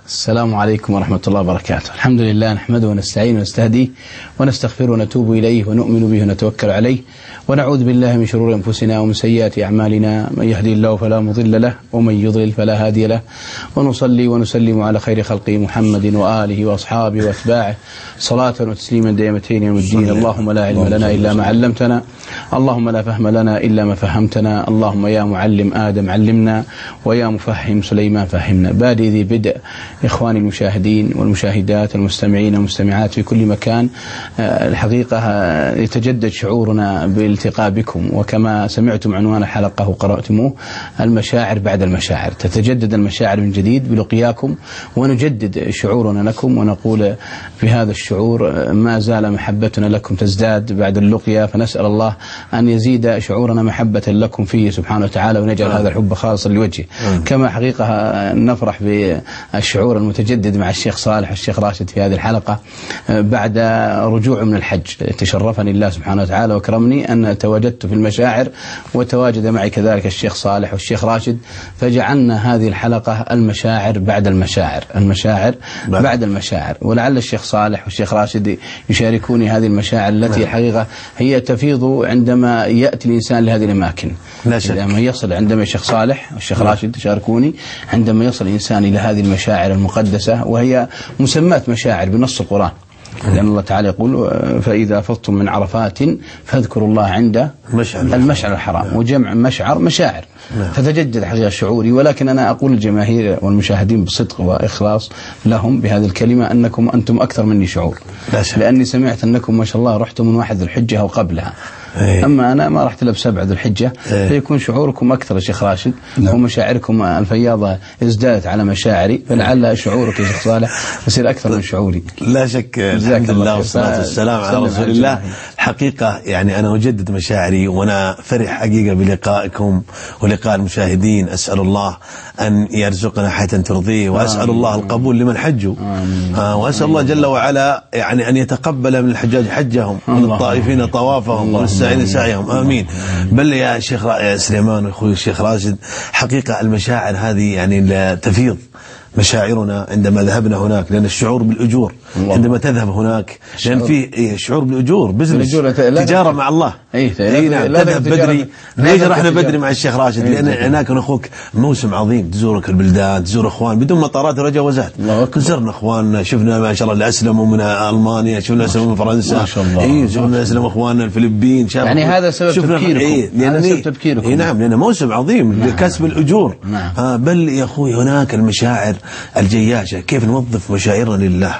السلام عليكم ورحمة الله وبركاته. الحمد لله نحمده ونستعين ونستهديه ونستغفره ونتوب إليه ونؤمن به ونتوكل عليه ونعوذ بالله من شرور أنفسنا ومن سيئات أعمالنا، من يهدي الله فلا مضل له ومن يضلل فلا هادي له، ونصلي ونسلم على خير خلقه محمد وآله وأصحابه وأتباعه صلاة وتسليما دائمتين يوم الدين. اللهم لا علم لنا إلا ما علمتنا، اللهم لا فهم لنا إلا ما فهمتنا، اللهم يا معلم آدم علمنا ويا مفهم سليمان فهمنا. بادئ ذي بدء إخواني المشاهدين والمشاهدات المستمعين والمستمعات في كل مكان، الحقيقة يتجدد شعورنا بالالتقاء بكم، وكما سمعتم عنوان الحلقة وقرأتموه المشاعر بعد المشاعر. تتجدد المشاعر من جديد بلقياكم، ونجدد شعورنا لكم، ونقول في هذا الشعور ما زال محبتنا لكم تزداد بعد اللقيا، فنسأل الله أن يزيد شعورنا محبة لكم فيه سبحانه وتعالى، ونجعل هذا الحب خالصا لوجهه. كما حقيقة نفرح بالشعور المتجدد مع الشيخ صالح والشيخ راشد في هذه الحلقة بعد رجوع من الحج. تشرفني الله سبحانه وتعالى وكرمني أن تواجدت في المشاعر، وتواجد معي كذلك الشيخ صالح والشيخ راشد، فجعلنا هذه الحلقة المشاعر بعد المشاعر، المشاعر بعد المشاعر. ولعل الشيخ صالح والشيخ راشد يشاركوني هذه المشاعر التي الحقيقة هي تفيض عندما يأتي الإنسان لهذه الأماكن. عندما يصل، عندما الشيخ صالح والشيخ راشد يشاركوني، عندما يصل الإنسان إلى هذه المشاعر المقدسة، وهي مسمات مشاعر بنص القرآن، لأن الله تعالى يقول فإذا أفضتم من عرفات فاذكروا الله عند المشعر الحرام، وجمع مشعر مشاعر. فتجدد حقيقة شعوري، ولكن أنا أقول للجماهير والمشاهدين بصدق وإخلاص لهم بهذه الكلمة أنكم أنتم أكثر مني شعور، لأني سمعت أنكم ما شاء الله رحتم من 1 ذو الحجة أو قبلها. أما أنا ما رحت إلا ب7 ذو الحجة، فيكون شعوركم أكثر يا شيخ راشد، ومشاعركم الفياضة ازدادت على مشاعري، فلعل شعورك يا شيخ صالح يصير أكثر من شعوري. لا شك. الحمد لله والصلاة والسلام على رسول الله. حقيقة يعني أنا أجدد مشاعري، وأنا فرح حقيقة بلقائكم ولقاء المشاهدين. أسأل الله أن يرزقنا حياة ترضيه، وأسأل الله القبول لمن حجوا، وأسأل الله جل وعلا يعني أن يتقبل من الحجاج حجهم، ومن الطائفين طوافهم، والساعين سعيهم، آمين. بل يا شيخ سليمان وأخوي الشيخ راشد، حقيقة المشاعر هذه يعني لا تفيض مشاعرنا عندما ذهبنا هناك، لأن الشعور بالأجور عندما تذهب هناك، لأن في شعور بالأجور، بزنس، تجارة مع الله. نعم، تذهب بدري. ليش رحنا بدري مع الشيخ راشد؟ لأن هناك أخوك موسم عظيم، تزورك البلدان، تزور أخوان بدون مطارات ولا جوازات. زرنا أخواننا، شفنا ما شاء الله اللي أسلموا من ألمانيا، شفنا أسلموا من فرنسا، شفنا أسلموا أخواننا الفلبين، يعني هذا سبب تفكيركم. هذا سبب تفكيركم. نعم، لأنه موسم عظيم لكسب الأجور. بل يا أخوي هناك المشاعر الجياشة، كيف نوظف مشاعرنا لله.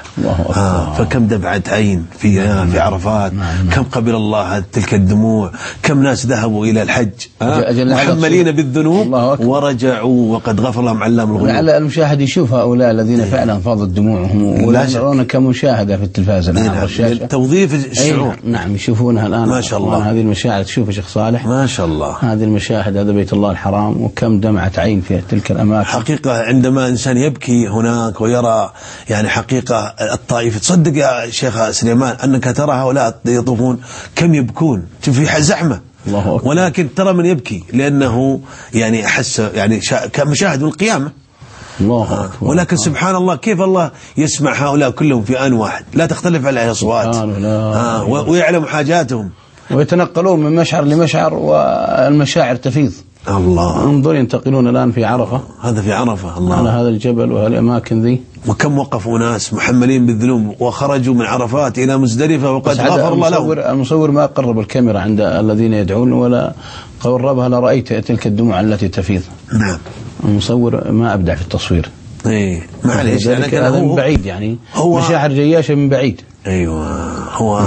فكم دمعة عين في عرفات، كم قبل الله تلك الدموع، كم ناس ذهبوا إلى الحج محملين بالذنوب ورجعوا وقد غفر لهم علام الغيوب. على المشاهد يشوف هؤلاء الذين فعلا فاضت دموعهم، ويرون كمشاهدة في التلفاز الآن، توظيف الشعور. نعم، يشوفونها الآن ما شاء الله. هذه المشاعر تشوف يا شيخ صالح، ما شاء الله، هذه المشاهد، هذا بيت الله الحرام، وكم دمعة عين في تلك الأماكن. حقيقة عندما إنسان يبكي هناك ويرى يعني حقيقة الطائف، تصدق يا شيخ سليمان أنك ترى هؤلاء يطوفون كم يبكون، في زحمة، ولكن ترى من يبكي لأنه يعني أحس يعني كمشاهد من القيامة. الله أكبر. ولكن سبحان الله كيف الله يسمع هؤلاء كلهم في آن واحد، لا تختلف عليه أصوات، ويعلم حاجاتهم، ويتنقلون من مشعر لمشعر، والمشاعر تفيض. الله، انظر ينتقلون الآن في عرفة، هذا في عرفة، الله، على هذا الجبل وهالأماكن ذي، وكم وقفوا ناس محملين بالذنوب وخرجوا من عرفات إلى مزدلفة وقد غفر الله لهم. المصور ما قرب الكاميرا عند الذين يدعون ولا قربها، لرأيت تلك الدموع التي تفيض. نعم، المصور ما أبدع في التصوير. معليش، هذا من بعيد، يعني مشاعر جياشة من بعيد. أيوة، هو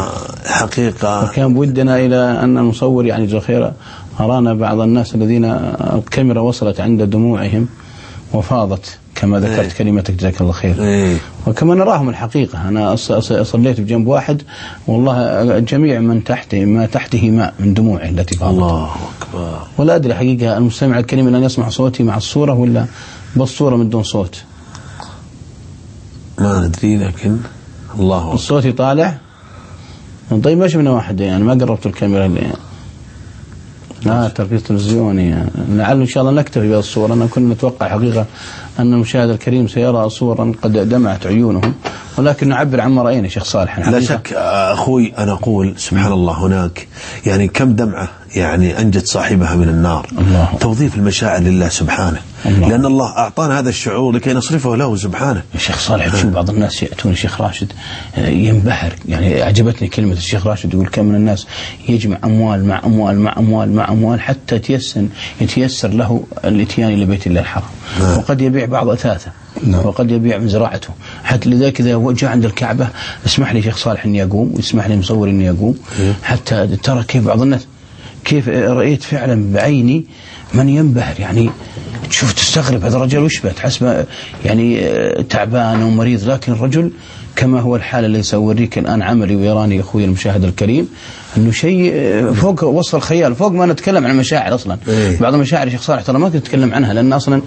حقيقة كان بودنا إلى أن المصور يعني جزاه خير أرانا بعض الناس الذين الكاميرا وصلت عند دموعهم وفاضت، كما ذكرت كلمتك جزاك الله خير. وكما نراهم الحقيقة، أنا صليت بجنب واحد والله الجميع من تحته ما تحته ماء من دموعه التي فاضت. الله أكبر. ولا أدري حقيقة المستمع الكريم أن يسمع صوتي مع الصورة ولا بالصورة من دون صوت، ما ندري، لكن الله أكبر. الصوت طالع. طيب ما شفنا واحد، يعني ما قربت الكاميرا اللي تركيز تلفزيوني. لعل إن شاء الله نكتفي بهذه الصور. أنا كنا نتوقع حقيقة أن المشاهد الكريم سيرى صورا قد دمعت عيونهم، ولكن نعبر عما رأينا شيخ صالح. لا شك أخوي، أنا أقول سبحان الله، هناك يعني كم دمعة يعني أنجت صاحبها من النار. الله. توظيف المشاعر لله سبحانه، الله. لأن الله أعطانا هذا الشعور لكي نصرفه له سبحانه. الشيخ صالح تشوف بعض الناس يأتون الشيخ راشد ينبهر، يعني أعجبتني كلمة الشيخ راشد يقول كم من الناس يجمع أموال مع أموال مع أموال مع أموال حتى يتيسر له الاتيان إلى بيت الله الحرام. وقد يبيع بعض أثاثه وقد يبيع من زراعته. حتى لذلك إذا جاء عند الكعبة اسمح لي شيخ صالح إني أقوم، ويسمح لي مصور إني أقوم، حتى ترى كيف بعض الناس، كيف رأيت فعلا بعيني من ينبهر، يعني تشوف تستغرب هذا الرجل وش به، تحسبه يعني تعبان ومريض، لكن الرجل كما هو الحال اللي سأوريك الآن عملي ويراني أخوي المشاهد الكريم أنه شيء فوق وصف الخيال، فوق ما نتكلم عن المشاعر أصلا. بعض المشاعر شيخ صالح ترى ما كنت أتكلم عنها، لأن أصلا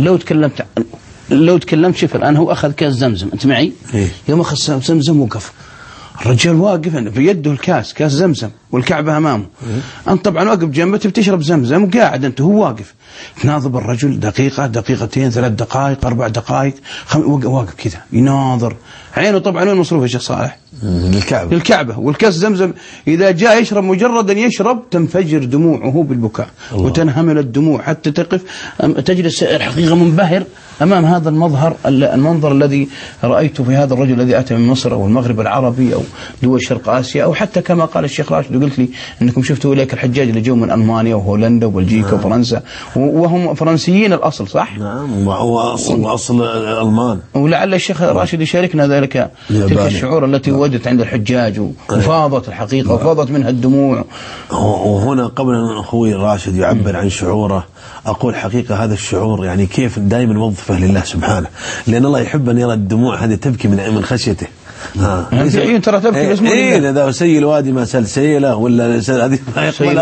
لو تكلمت شوف الآن هو أخذ كاس زمزم، أنت معي؟ يوم أخذ زمزم وقف الرجال واقف في يده الكاس، كاس زمزم والكعبة أمامه، أنت طبعا واقف جنبته بتشرب زمزم وقاعد أنت، هو واقف تناظر الرجل دقيقة دقيقتين 3 دقائق 4 دقائق واقف كذا يناظر، عينه طبعا وين مصروف يا شيخ صالح؟ الكعبة والكاس زمزم. إذا جاء يشرب مجرد أن يشرب تنفجر دموعه بالبكاء وتنهمل الدموع حتى تقف تجلس الحقيقة منبهر أمام هذا المنظر الذي رأيته في هذا الرجل الذي أتى من مصر أو المغرب العربي أو دول شرق آسيا، أو حتى كما قال الشيخ راشد وقلت لي أنكم شفتوا إليك الحجاج اللي جو من ألمانيا وهولندا وبلجيكا وفرنسا، وهم فرنسيين الأصل صح؟ نعم، وأصل ألمان. ولعل الشيخ راشد يشاركنا ذلك تلك الشعور التي وجدت عند الحجاج وفاضت الحقيقة وفاضت منها الدموع. وهنا قبل أن أخوي راشد يعبر عن شعوره أقول حقيقة هذا الشعور يعني كيف دائما نوظفه لله سبحانه، لأن الله يحب أن يرى الدموع هذه تبكي من خشيته. عيون ترى تبكي باسم الله. إذا سيل الوادي ما سل سيله ولا هذه ما يقبل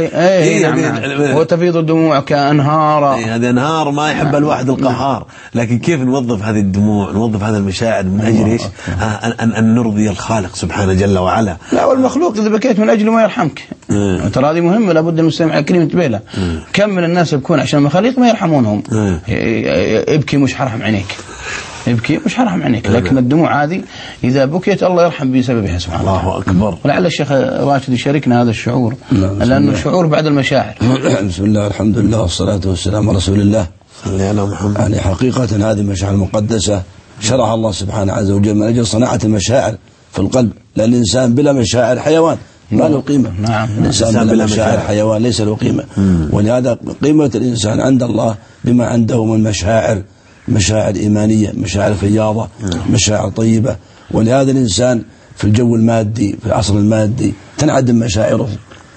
الله. وتفيض الدموع كأنهار. هذه أنهار ما يحب الواحد القهار. لكن كيف نوظف هذه الدموع، نوظف هذا المشاعر من أجل إيش؟ أن نرضي الخالق سبحانه جل وعلا. لا، والمخلوق إذا بكيت من أجله ما يرحمك. ترى هذه مهمة، لابد المستمع الكريم ينتبه لها. كم من الناس يبكون عشان المخاليق ما يرحمونهم. ابكي مش حرام عينيك، ابكي مش حرام عينيك، لكن الدموع هذه إذا بكيت الله يرحم بسببها سبحانه. الله أكبر. ولعل الشيخ راشد يشاركنا هذا الشعور، لأنه الشعور بعد المشاعر. بسم الله الحمد لله والصلاة والسلام على رسول الله. يعني حقيقة هذه المشاعر المقدسة شرعها الله سبحانه عز وجل من أجل صناعة المشاعر في القلب، لأن الإنسان بلا مشاعر حيوان ما له قيمة. نعم. الإنسان بلا مشاعر حيوان ليس له قيمة. ولهذا قيمة الإنسان عند الله بما عنده من مشاعر إيمانية، مشاعر فياضة، مشاعر طيبة. ولهذا الإنسان في الجو المادي، في العصر المادي تنعدم مشاعره،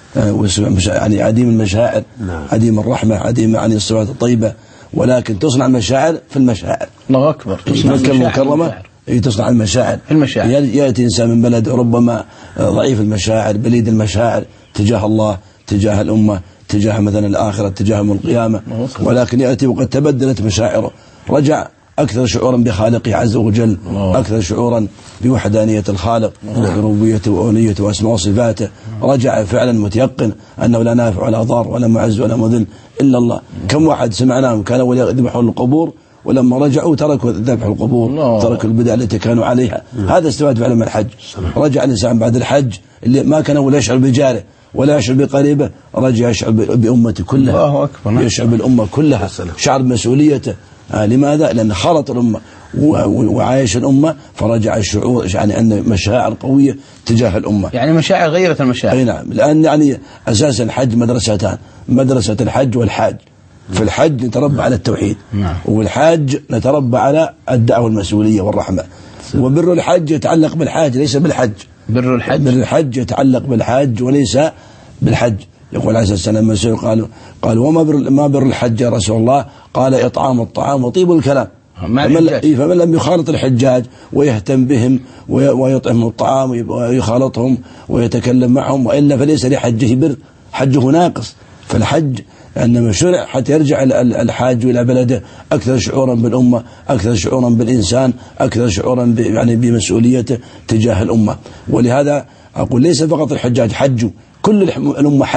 يعني عديم المشاعر، عديم الرحمة، عديم يعني الصفات الطيبة. ولكن تصنع مشاعر في المشاعر. الله أكبر. مكة المكرمة تصنع المشاعر. يأتي إنسان من بلد ربما ضعيف المشاعر، بليد المشاعر تجاه الله، تجاه الأمة، تجاه مثلا الآخرة، تجاه يوم القيامة، ولكن يأتي وقد تبدلت مشاعره، رجع أكثر شعورا بخالقه عز وجل، أكثر شعورا بوحدانية الخالق بربوبيته وأوليته وأسماء وصفاته، رجع فعلا متيقن أنه لا نافع ولا ضار ولا معز ولا مذل إلا الله. كم واحد سمعناهم كانوا يذبحون القبور ولما رجعوا تركوا ذبح القبور، تركوا البدع التي كانوا عليها. هذا استفاد فعلا من الحج. رجع الإنسان بعد الحج اللي ما كان ولا يشعر بجاره ولا يشعر بقريبه، رجع يشعر بأمته كلها. الله أكبر. يشعر بالأمة كلها، شعر بمسؤوليته. لماذا؟ لأن خلط الأمة وعايش الأمة، فرجع الشعور يعني أن مشاعر قوية تجاه الأمة، يعني مشاعر غيرت المشاعر. أي نعم. لأن يعني أساسا الحج مدرستان، مدرسة الحج والحاج. في الحج نتربى على التوحيد، والحاج نتربى على الدعوة والمسؤولية والرحمة. وبر الحج يتعلق بالحاج ليس بالحج. بر الحج يتعلق بالحج وليس بالحج. يقول عليه الصلاة والسلام قالوا وما بر الحج يا رسول الله؟ قال إطعام الطعام وطيب الكلام. فمن لم يخالط الحجاج ويهتم بهم ويطعم الطعام ويخالطهم ويتكلم معهم وإلا فليس لحجه بر، حجه ناقص. فالحج عندما شرع حتى يرجع الحاج إلى بلده أكثر شعورا بالأمة، أكثر شعورا بالإنسان، أكثر شعورا يعني بمسؤوليته تجاه الأمة. ولهذا أقول ليس فقط الحجاج حجوا، كل الأمة حجت،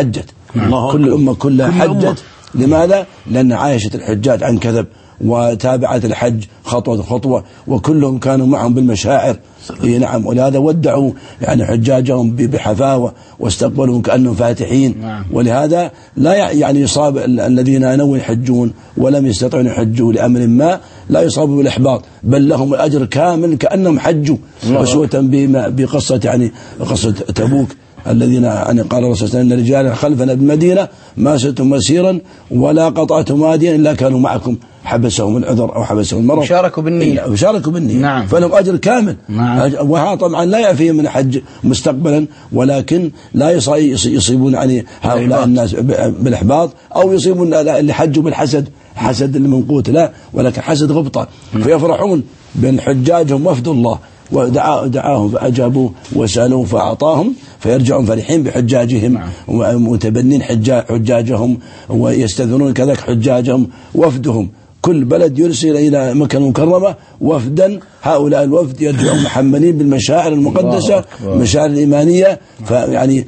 كل الأمة كلها حجت. لماذا؟ لأن عايشة الحجاج عن كذب وتابعت الحج خطوة خطوة، وكلهم كانوا معهم بالمشاعر. نعم. ولهذا ودعوا يعني حجاجهم بحفاوة واستقبلوا كأنهم فاتحين. ولهذا لا يعني يصاب الذين نووا يحجون ولم يستطيعوا يحجوا لأمر ما لا يصابوا بالإحباط، بل لهم الأجر كامل كأنهم حجوا. وسوة بقصة يعني قصة تبوك الذين يعني قال الرسول صلى الله عليه وسلم: رجال خلفنا بالمدينة ما سرتم مسيرا ولا قطعتم واديا إلا كانوا معكم، حبسهم العذر أو حبسهم المرض، وشاركوا بالنية. نعم. فلهم أجر كامل. نعم. وها طبعا لا يأفيهم من الحج مستقبلا، ولكن لا يصيبون يعني هؤلاء الناس بالإحباط، أو يصيبون اللي حجوا بالحسد، حسد المنقوت، لا، ولكن حسد غبطة. فيفرحون بأن حجاجهم وفد الله ودعاهم فأجابوا وسألوا فأعطاهم، فيرجعون فرحين بحجاجهم ومتبنين حجاجهم ويستذنون كذلك حجاجهم. وفدهم كل بلد يرسل إلى مكة المكرمة وفدا، هؤلاء الوفد يرجعون محملين بالمشاعر المقدسة، المشاعر الإيمانية. فيعني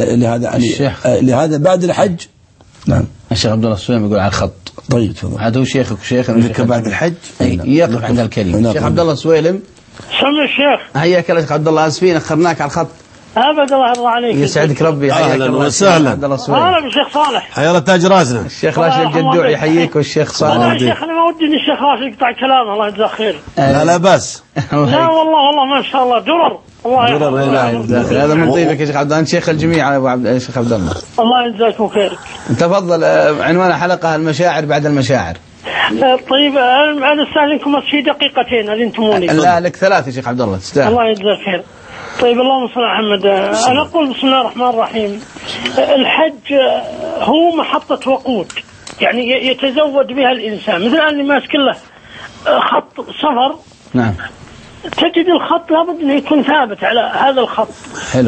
لهذا بعد الحج. نعم. الشيخ عبد الله السويم يقول على الخط. طيب تفضل. هذا هو شيخك وشيخنا بعد الحج يقف عند الكلمة. الشيخ عبد الله السويلم. سمع الشيخ. حياك الله عبد الله، اسفين اخرناك على الخط. ابدا الله عليك. يسعدك ربي. اهلا وسهلا. عبد الله السويلم. اهلا بالشيخ صالح. حيا الله تاج راسنا. الشيخ راشد الجدوع يحييك، والشيخ صالح. والله يا شيخ انا ما ودي ان الشيخ راشد يقطع كلام، الله يجزاه خير. لا بس. لا والله ما شاء الله درر. هذا من طيبك يا شيخ عبد الله، انت شيخ الجميع يا شيخ عبد الله. الله يجزاكم خير. تفضل. عنوان حلقة المشاعر بعد المشاعر. طيب انا استاذنكم في دقيقتين اذنتموني. لا لك 3 يا شيخ عبد الله تستاهل. الله يجزاك خير. طيب اللهم صل على محمد. انا اقول بسم الله الرحمن الرحيم. الحج هو محطة وقود يعني يتزود بها الانسان، مثل اللي ماسك له خط سفر. نعم. تجد الخط لابد انه يكون ثابت على هذا الخط. حلو.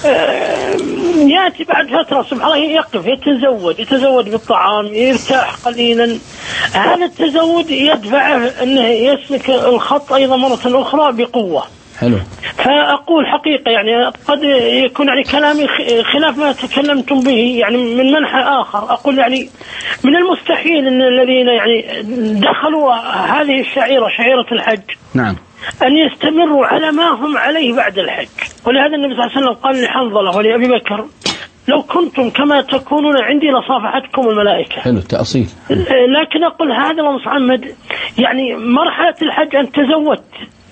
ياتي بعد فتره سبحان الله يقف يتزود بالطعام، يرتاح قليلا. هذا التزود يدفعه انه يسلك الخط ايضا مره اخرى بقوه. حلو. فاقول حقيقه يعني قد يكون يعني كلامي خلاف ما تكلمتم به يعني من منحى اخر. اقول يعني من المستحيل ان الذين يعني دخلوا هذه الشعيره، شعيره الحج، نعم، أن يستمروا على ما هم عليه بعد الحج. ولهذا النبي صلى الله عليه وسلم قال لحنظلة ولأبي بكر: لو كنتم كما تكونون عندي لصافحتكم الملائكة. حلو التأصيل. لكن أقول هذا اللهم محمد يعني مرحلة الحج أن تزودت،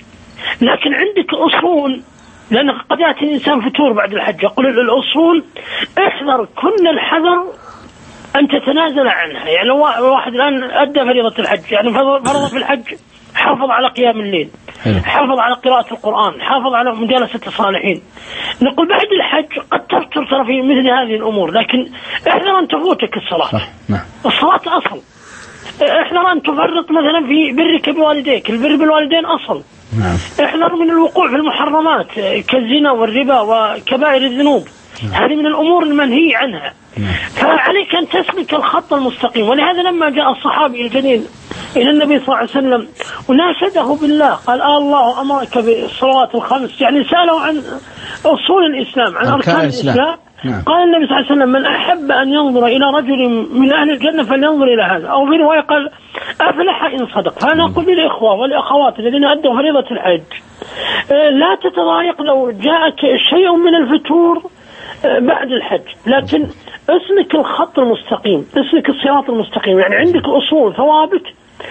لكن عندك أصول، لأن قد يأتي الإنسان فتور بعد الحج. أقول الأصول احذر كل الحذر أن تتنازل عنها. يعني واحد الآن أدى فريضة الحج، يعني فرض في الحج حافظ على قيام الليل، حافظ على قراءة القرآن، حافظ على مجالسة الصالحين. نقول بعد الحج قد تفتر ترى في مثل هذه الأمور، لكن احذر أن تفوتك الصلاة. الصلاة أصل. احذر أن تفرط مثلا في برك بوالديك، البر بالوالدين أصل. احذر من الوقوع في المحرمات كالزنا والربا وكبائر الذنوب، هذه من الأمور المنهي عنها. فعليك أن تسلك الخط المستقيم. ولهذا لما جاء الصحابي الجليل إلى النبي صلى الله عليه وسلم وناشده بالله، قال: الله أمرك بالصلوات الخمس، يعني سأله عن أصول الإسلام، عن أركان الإسلام. قال النبي صلى الله عليه وسلم: من أحب أن ينظر إلى رجل من أهل الجنة فلينظر إلى هذا. أو في رواية قال: أفلح إن صدق. فأنا أقول للإخوة والأخوات الذين أدوا فريضة الحج لا تتضايق لو جاءك شيء من الفتور بعد الحج، لكن اسلك الخط المستقيم، اسلك الصراط المستقيم. يعني عندك أصول ثوابت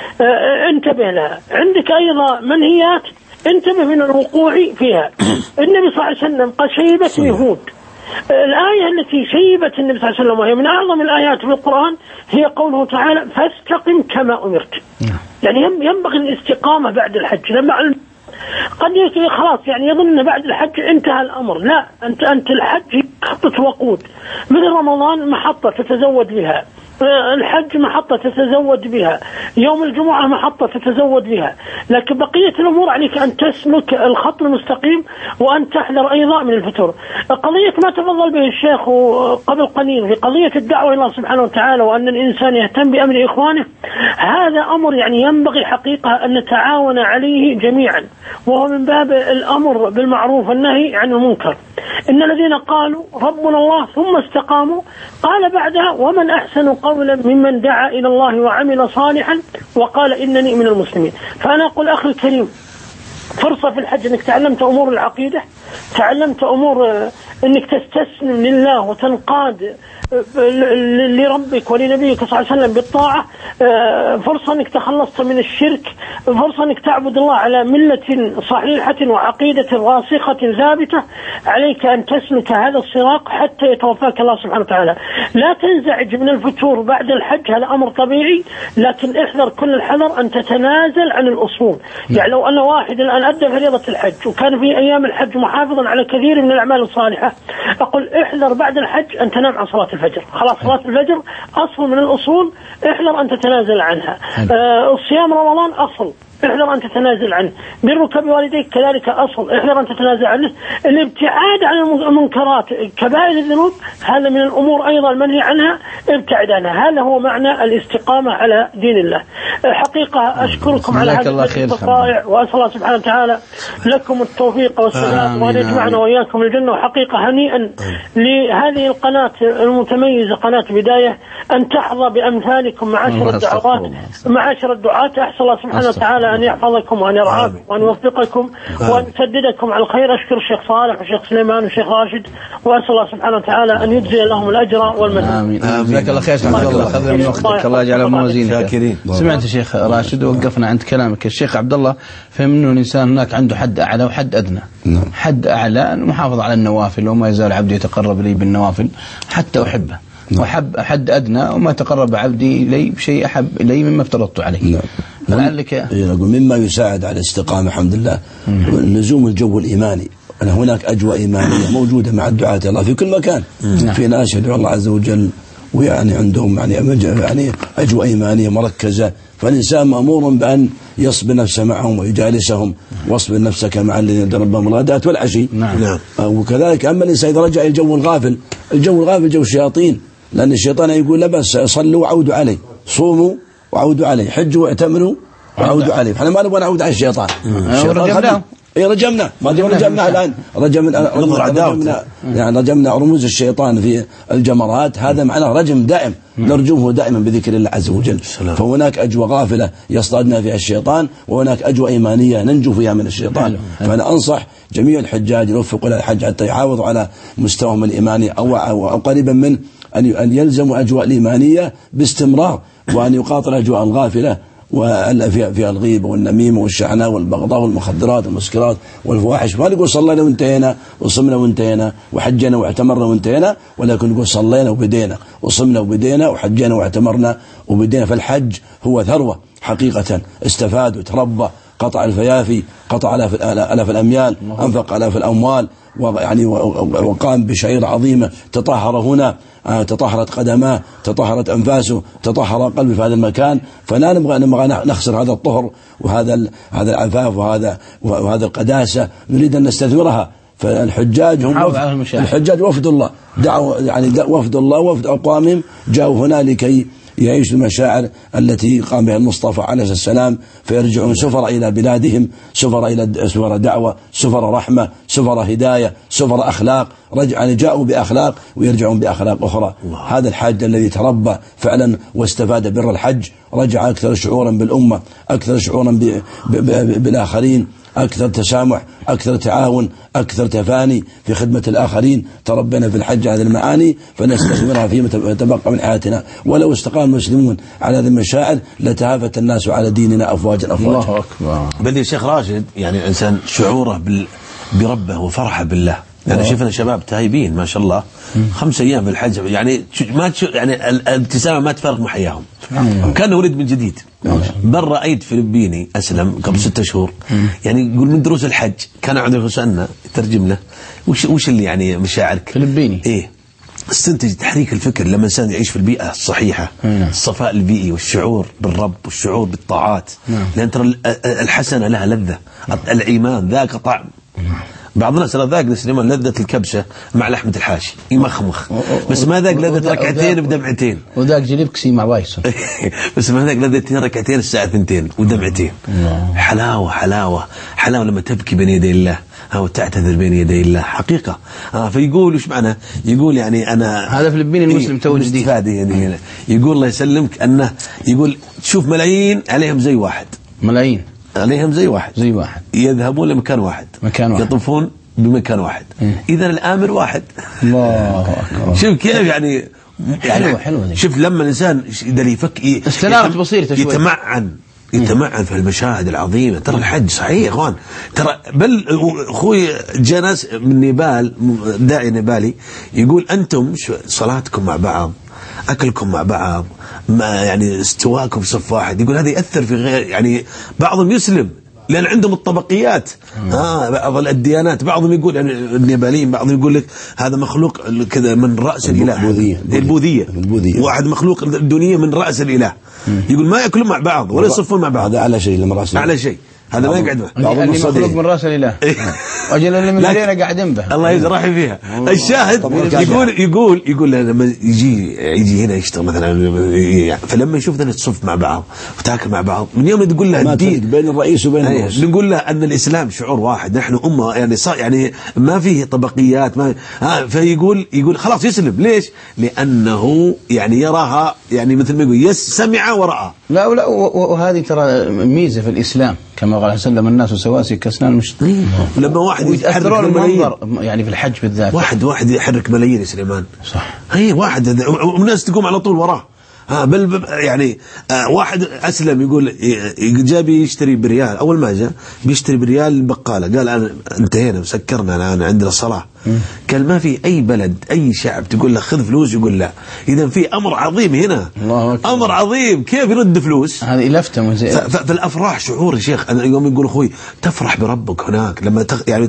انتبه لها، عندك أيضا منهيات انتبه من الوقوع فيها. النبي صلى الله عليه وسلم قال: شيبت اليهود. الآية التي شيبت النبي صلى الله عليه وسلم وهي من أعظم الآيات في القرآن هي قوله تعالى: فاستقم كما أمرت. يعني ينبغي الاستقامة بعد الحج. لما قد يصير خلاص يعني يظن بعد الحج انتهى الأمر، لا، أنت الحج محطة وقود، مثل رمضان محطة تتزود بها، الحج محطة تتزود بها، يوم الجمعة محطة تتزود بها. لكن بقية الأمور عليك أن تسلك الخط المستقيم وأن تحذر أيضا من الفتور. قضية ما تفضل به الشيخ قبل قليل في قضية الدعوة إلى الله سبحانه وتعالى وأن الإنسان يهتم بأمر إخوانه، هذا أمر يعني ينبغي حقيقة أن نتعاون عليه جميعا، وهو من باب الأمر بالمعروف والنهي عن المنكر. إن الذين قالوا ربنا الله ثم استقاموا قال بعدها ومن أحسن قولا ممن دعا إلى الله وعمل صالحا وقال إنني من المسلمين. فأنا أقول أخي الكريم فرصة في الحج أنك تعلمت أمور العقيدة، تعلمت أمور أنك تستسلم لله وتنقاد لربك ولنبيك صلى الله عليه وسلم بالطاعة، فرصة أنك تخلصت من الشرك، فرصة أنك تعبد الله على ملة صحيحة وعقيدة راسخة ثابتة. عليك أن تسلك هذا الصراط حتى يتوفاك الله سبحانه وتعالى. لا تنزعج من الفتور بعد الحج، هذا أمر طبيعي، لكن احذر كل الحذر أن تتنازل عن الأصول. يعني لو أن واحد الآن أدى فريضة الحج وكان في أيام الحج محافظا على كثير من الأعمال الصالحة، أقول احذر بعد الحج أن تنام عن صلاة الفجر. خلاص صلاة الفجر أصل من الأصول، احذر أن تتنازل عنها. صيام رمضان أصل، احذر أن تتنازل عنه. برك بوالديك كذلك أصل، احذر أن تتنازل عنه. الابتعاد عن المنكرات كبائر الذنوب هذا من الأمور أيضا المنهي عنها، ابتعد عنها. هذا هو معنى الاستقامة على دين الله. حقيقة أشكركم على هذا المجلس الرائع، وأسأل الله سبحانه وتعالى لكم التوفيق والسلام وأن يجمعنا وإياكم الجنة. وحقيقة هنيئا لهذه القناة المتميزة قناة بداية أن تحظى بأمثالكم معاشر الدعاة. أحسن الله سبحانه وتعالى أن يحفظكم وأن يرعاكم وأن يوفقكم وأن يسددكم على الخير. أشكر الشيخ صالح والشيخ سليمان والشيخ راشد، وأسأل الله سبحانه وتعالى أن يجزي لهم الأجر والمثل. آمين. جزاك الله خير شيخ عبد الله، أخذنا من وقتك، الله يجعله موازينك. سمعت الشيخ راشد ووقفنا عند كلامك. الشيخ عبد الله فهم أنه الإنسان هناك عنده حد أعلى وحد أدنى. حد أعلى المحافظة على النوافل، وما يزال عبدي يتقرب لي بالنوافل حتى أحبه، وحب حد أدنى وما تقرب عبدي إلي بشيء أحب إلي مما افترضت عليه. لعلك يقول مما يساعد على الاستقامة الحمد لله لزوم الجو الإيماني. هناك أجواء إيمانية موجودة مع الدعاة الله في كل مكان. في ناس يدعو الله عز وجل ويعني عندهم يعني أجواء إيمانية مركزة، فالإنسان مأمور بأن يصبر نفسه معهم ويجالسهم، واصبر نفسك مع الذين يدعون ربهم الغداة والعشي. وكذلك أما الإنسان إذا رجع الجو الغافل، الجو الغافل جو الشياطين، لأن الشيطان يقول لا بس صلوا وعودوا عليه، صوموا وعودوا عليه، حجوا واعتمروا وعودوا عليه. احنا ما نبغى نعود على الشيطان. رجمنا ما رجمنا الآن رجمنا رموز الشيطان في الجمرات، هذا معناه رجم دائم، نرجوه دائما بذكر الله عز وجل. فهناك أجواء غافلة يصطادنا فيها الشيطان، وهناك أجواء إيمانية ننجو فيها من الشيطان. فأنا أنصح جميع الحجاج يوفقوا للحج حتى يحافظوا على مستواهم الإيماني أو قريبا من أن يلزموا أجواء الإيمانية باستمرار، وأن يقاطع الأجواء الغافلة وفيها الغيبة والنميمة والشعناء والبغضاء والمخدرات والمسكرات والفواحش. ما نقول صلينا وانتهينا وصمنا وانتهينا وحجنا واعتمرنا وانتهينا، ولكن نقول صلينا وبدينا وصمنا وبدينا وحجنا واعتمرنا وبدينا. فالحج هو ثروة حقيقة، استفاد وتربى، قطع الفيافي، قطع آلاف الأميال، أنفق آلاف الأموال، ويعني وقام بشعيرة عظيمة. تطهر هنا، تطهرت قدماه، تطهرت أنفاسه، تطهر قلبه في هذا المكان. فلا نبغى نخسر هذا الطهر وهذا العفاف وهذا القداسة، نريد أن نستثمرها. فالحجاج هم الحجاج وفد الله، وفد الله وفد أقوامهم جاءوا هنا لكي يعيش المشاعر التي قام بها المصطفى عليه السلام، فيرجعون سفر إلى بلادهم، سفر دعوة، سفر رحمة، سفر هداية، سفر أخلاق. جاءوا بأخلاق ويرجعون بأخلاق أخرى. هذا الحاج الذي تربى فعلا واستفاد بر الحج رجع أكثر شعورا بالأمة، أكثر شعورا بالآخرين، أكثر تسامح، أكثر تعاون، أكثر تفاني في خدمة الآخرين. تربينا في الحج هذه المعاني فنستثمرها فيما تبقى من حياتنا. ولو استقام المسلمون على هذه المشاعر لتهافت الناس على ديننا أفواجا. الله أكبر. بل يا شيخ راشد، يعني الإنسان شعوره بربه وفرحه بالله. يعني شفنا شباب تايبين ما شاء الله 5 أيام في الحج، يعني يعني الابتسامة ما تفرق محياهم، كان ولد من جديد. بل رأيت فلبيني أسلم قبل 6 شهور، يعني يقول من دروس الحج كان عنده سألنا ترجم له وش اللي يعني مشاعرك فلبيني إيه استنتج تحريك الفكر لما الإنسان يعيش في البيئة الصحيحة، الصفاء البيئي والشعور بالرب والشعور بالطاعات. لأن ترى الحسنة لها لذة، الإيمان ذاك طعم، بعض الناس ذاق سليمان لذة الكبسة مع لحمة الحاشي يمخمخ، بس ما ذاق لذة ركعتين بدمعتين. وذاق جليبكسي مع بايسون. بس ما ذاق لذة ركعتين الساعة 2 ودمعتين. حلاوة حلاوة حلاوة لما تبكي بين يدي الله أو تعتذر بين يدي الله حقيقة. فيقول وش معنى؟ يقول يعني أنا هذا فلبين المسلم تو جديد يعني يقول الله يسلمك أنه يقول تشوف ملايين عليهم زي واحد، ملايين عليهم زي واحد يذهبون لمكان واحد يطوفون بمكان واحد. إذا الآمر واحد. الله أكبر. شوف كيف يعني حلوة شوف لما الإنسان إذا يفك استنارت بصيرته شوي يتمعن في المشاهد العظيمة. ترى الحج صحيح يا اخوان، ترى بل اخوي جاء ناس من نيبال، داعي نيبالي يقول انتم صلاتكم مع بعض، اكلكم مع بعض، ما يعني استواءكم في صف واحد، يقول هذا يأثر في غير يعني بعضهم يسلم لأن عندهم الطبقيات. بعض الديانات بعضهم يقول يعني النيباليين بعضهم يقول لك هذا مخلوق كذا من رأس الإله، البوذية واحد مخلوق الدنيا من رأس الإله. يقول ما يأكلون مع بعض ولا يصفون مع بعض. هذا على شيء لما رأس على شيء هذا ما يقعد معه. اللي مخلوق من راس الإله أجل اللي من الليلة قاعدين به. الله يزرح فيها. الشاهد يقول لما يجي هنا يشتغل مثلا، فلما يشوف ذا تصف مع بعض وتاكل مع بعض، من يوم تقول له الدين بين الرئيس وبين الرئيس، نقول له أن الإسلام شعور واحد، نحن أمة يعني ما فيه طبقيات ما فيقول خلاص يسلم. ليش؟ لأنه يعني يراها يعني مثل ما يقول سمع ورأى. لا وهذه ترى ميزة في الإسلام كما قال عليه السلام الناس سواسي كأسنان المشط. لما واحد يتأثرون المنظر يعني في الحج بالذات، واحد يحرك ملايين يا سليمان. صح. هي واحد والناس تقوم على طول وراه. بل يعني واحد أسلم يقول جاء يشتري بريال، أول ما جاء بيشتري بريال البقالة، قال أنا انتهينا وسكرنا الآن عندنا الصلاة. قال ما في أي بلد أي شعب تقول له خذ فلوس يقول لا. إذا في أمر عظيم هنا، أمر عظيم كيف يرد فلوس. هذه لفتة فالأفراح شعور يا شيخ. أنا يوم يقول أخوي تفرح بربك هناك لما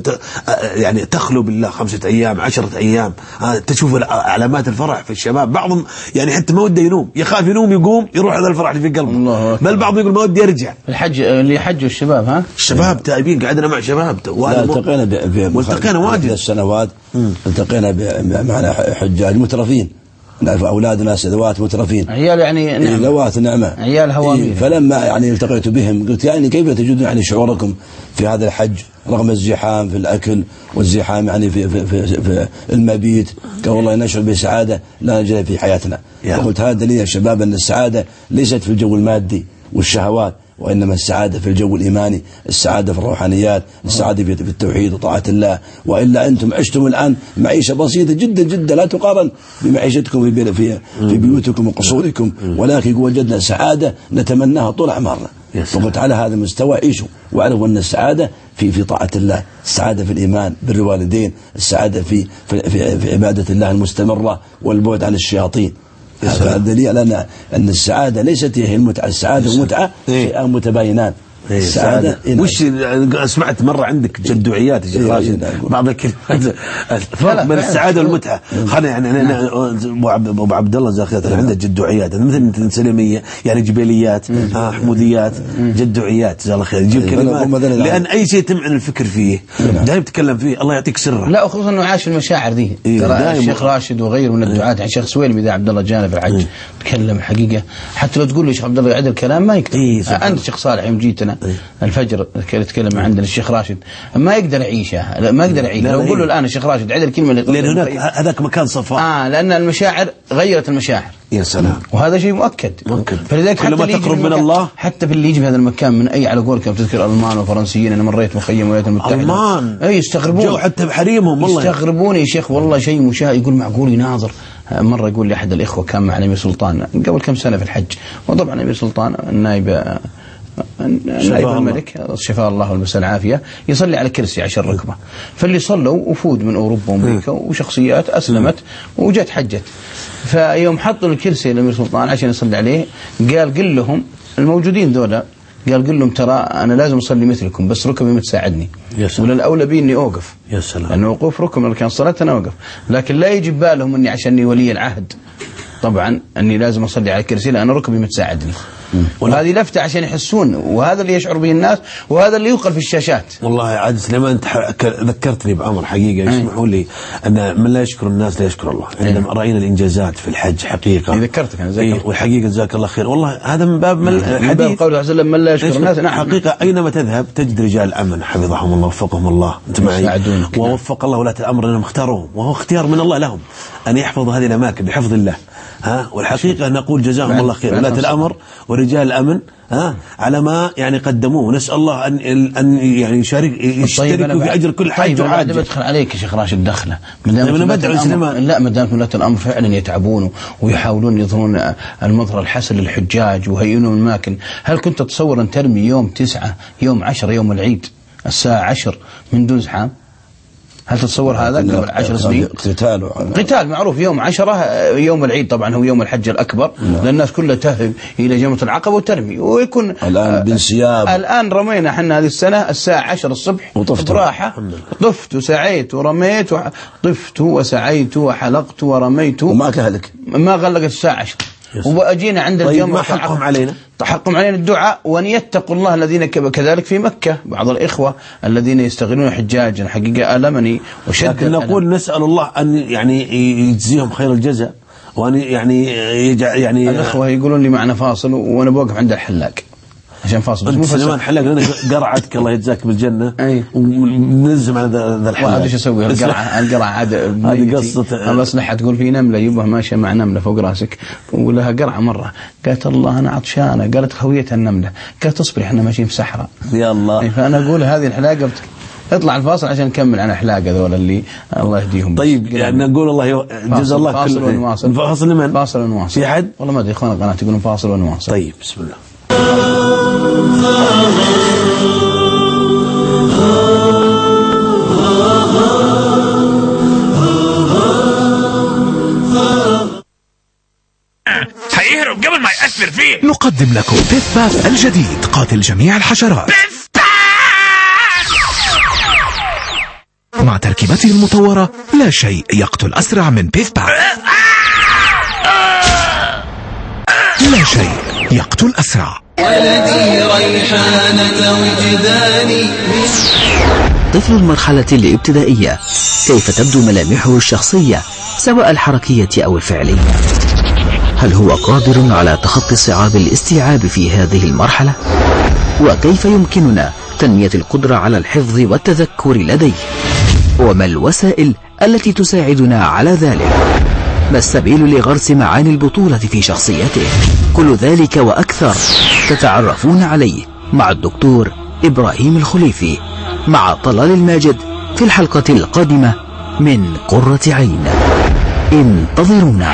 يعني تخلو بالله 5 أيام 10 أيام، تشوف علامات الفرح في الشباب. بعضهم يعني حتى ما وده ينوم، يخاف ينوم يقوم يروح هذا الفرح اللي في قلبه. بل بعضهم يقول ما ودي يرجع. الحج اللي يحجوا الشباب الشباب تائبين، قعدنا مع شباب التقينا واجد السنوات، التقينا معنا حجاج مترفين، نعرف أولاد ناس ذوات مترفين، عيال يعني ذوات نعمة، عيال هوامير. فلما يعني التقيت بهم قلت يعني كيف تجدون يعني شعوركم في هذا الحج رغم الزحام في الأكل والزحام يعني في المبيت؟ قال والله نشعر بسعادة لا نجد في حياتنا. فقلت هذا دليل يا شباب أن السعادة ليست في الجو المادي والشهوات، وإنما السعادة في الجو الإيماني، السعادة في الروحانيات، السعادة في التوحيد وطاعة الله. وإلا أنتم عشتم الآن معيشة بسيطة جدا جدا لا تقارن بمعيشتكم في بيوتكم وقصوركم، ولكن وجدنا سعادة نتمناها طول أعمارنا. فقلت على هذا المستوى عيشوا واعرفوا أن السعادة في طاعة الله، السعادة في الإيمان بالوالدين، السعادة في عبادة الله المستمرة والبعد عن الشياطين. هذا دليل على أن السعادة ليست هي المتعة، السعادة والمتعة شيئان متباينان. السعادة وش سمعت مرة عندك جدوعيات يا شيخ راشد، بعض الكلمات فرق بين السعادة والمتعة. خلينا يعني أبو عبد الله زاخير عنده جدوعيات مثل سلمية يعني جبليات، حموديات، جدوعيات جزاه الله خير. يجيب كلمات لأن أي شيء تمعن الفكر فيه دائما تتكلم فيه، الله يعطيك سره. لا خصوصا إنه عاش المشاعر ذي. ترى الشيخ راشد وغيره من الدعاة، يعني الشيخ سويلمي إذا عبد الله جانا في الحج تكلم الحقيقة، حتى لو تقول لي الشيخ عبد الله يعد الكلام ما يقدر. أنت الشيخ صالح يوم جيتنا الفجر يتكلم عندنا الشيخ راشد ما يقدر يعيشها، ما يقدر يعيش. لو نقول له الآن الشيخ راشد عيد الكلمة لأن هناك هذاك مكان صفاء. لأن المشاعر غيرت المشاعر. يا سلام. وهذا شيء مؤكد. فلذلك حتى اللي تقرب من الله، حتى في اللي يجي في هذا المكان من أي على قولك بتذكر ألمان وفرنسيين، أنا مريت مخيم الولايات المتحدة ألمان يستغربون جو حتى بحريمهم والله يستغربون يا شيخ والله شيء مشاهد. يقول معقول يناظر. مرة يقول لي أحد الإخوة كان مع الأمير سلطان قبل كم سنة في الحج، وطبعا الأمير سلطان النائب الملك شفاه الله والمساء العافية يصلي على كرسي عشان ركبه. فاللي صلوا وفود من أوروبا وأمريكا وشخصيات أسلمت وجت حجت، فيوم حطوا الكرسي للأمير سلطان عشان يصلي عليه قال لهم الموجودين ذولا، قال لهم ترى أنا لازم أصلي مثلكم بس ركبي ما تساعدني، ولا الأولى بي إني أوقف. يا سلام. لأن وقوف ركب اللي كان صلاة أنا أوقف، لكن لا يجي بالهم إني عشاني ولي العهد طبعا أني لازم أصلي على الكرسي لأن ركبي ما تساعدني. وهذه لفتة عشان يحسون، وهذا اللي يشعر به الناس، وهذا اللي يوقل في الشاشات. والله عاد سليمان أنت ذكرتني بأمر حقيقة، يسمحوا لي أن من لا يشكر الناس لا يشكر الله. عندما رأينا الإنجازات في الحج حقيقة ذكرتك أنا زي والحقيقة جزاك الله خير، والله هذا من باب حديث قول الله من لا يشكر الناس. حقيقة أينما تذهب تجد رجال الأمن حفظهم الله ووفقهم الله، أنت معي، ووفق الله ولاة الأمر أنهم اختاروهم، وهو اختيار من الله لهم أن يحفظوا هذه الأماكن بحفظ الله. والحقيقة نقول جزاهم الله خير ولاة الأمر ورجال الأمن على ما يعني قدموه، ونسأل الله أن يعني يشتركوا في أجر كل حاجة. طيب أنا بدخل عليك يا شيخ راشد دخله، ما دام ولاة الأمر فعلا يتعبون ويحاولون يظهرون المظهر الحسن للحجاج ويهيئون الأماكن. هل كنت تتصور أن ترمي يوم 9 يوم 10 يوم العيد الساعة 10 من دون زحام؟ هل تتصور هذا قبل 10 سنين؟ قتال معروف يوم 10 يوم العيد، طبعا هو يوم الحج الأكبر، لأن الناس كلها تذهب إلى جمرة العقبة وترمي، ويكون الآن بانسياب. الآن رمينا احنا هذه السنة الساعة 10 الصبح براحة، طفت وسعيت ورميت طفت وسعيت وحلقت ورميت وما كهلك، ما غلقت الساعة 10. وأجينا عند الجمرة. طيب ما حقهم علينا؟ حقهم علينا الدعاء وأن يتقوا الله الذين كذلك في مكة بعض الإخوة الذين يستغلون حجاجا حقيقة ألمني وشد. لكن نقول نسأل الله أن يعني يجزيهم خير الجزاء، وأن يعني الإخوة يقولون لي معنا فاصل وأنا بوقف عند الحلاق عشان فاصل. أنت سليمان حلاق لنا قرعتك الله يجزاك بالجنة. ونلزم على ذا الحلاق. وهذا ايش اسوي؟ القرعة عاد هذه قصة المصلحة تقول في نملة يبها ماشية مع نملة فوق راسك ولها قرعة مرة، قالت الله أنا عطشانة، قالت خويتها النملة، قالت تصبري احنا ماشيين في صحراء. يا الله. فأنا أقول هذه الحلاقة اطلع الفاصل عشان نكمل عن احلاق هذول اللي الله يهديهم. طيب يعني نقول الله جزا الله فاصل ونواصل. فاصل لمن؟ فاصل ونواصل. في حد؟ والله ما ادري اخوان القناة يقولون فاصل ونواصل. طيب بسم الله. هيهرب قبل ما يأثر فيه. نقدم لكم بيث باث الجديد قاتل جميع الحشرات بيث باث. مع تركيبته المطورة لا شيء يقتل أسرع من بيث باث. لا شيء يقتل أسرع. ولدي ريحانة وجداني. طفل المرحلة الابتدائية كيف تبدو ملامحه الشخصية سواء الحركية أو الفعلية؟ هل هو قادر على تخطي صعاب الاستيعاب في هذه المرحلة؟ وكيف يمكننا تنمية القدرة على الحفظ والتذكر لديه؟ وما الوسائل التي تساعدنا على ذلك؟ ما السبيل لغرس معاني البطولة في شخصيته؟ كل ذلك وأكثر تتعرفون عليه مع الدكتور إبراهيم الخليفي مع طلال الماجد في الحلقة القادمة من قرة عين. انتظرونا.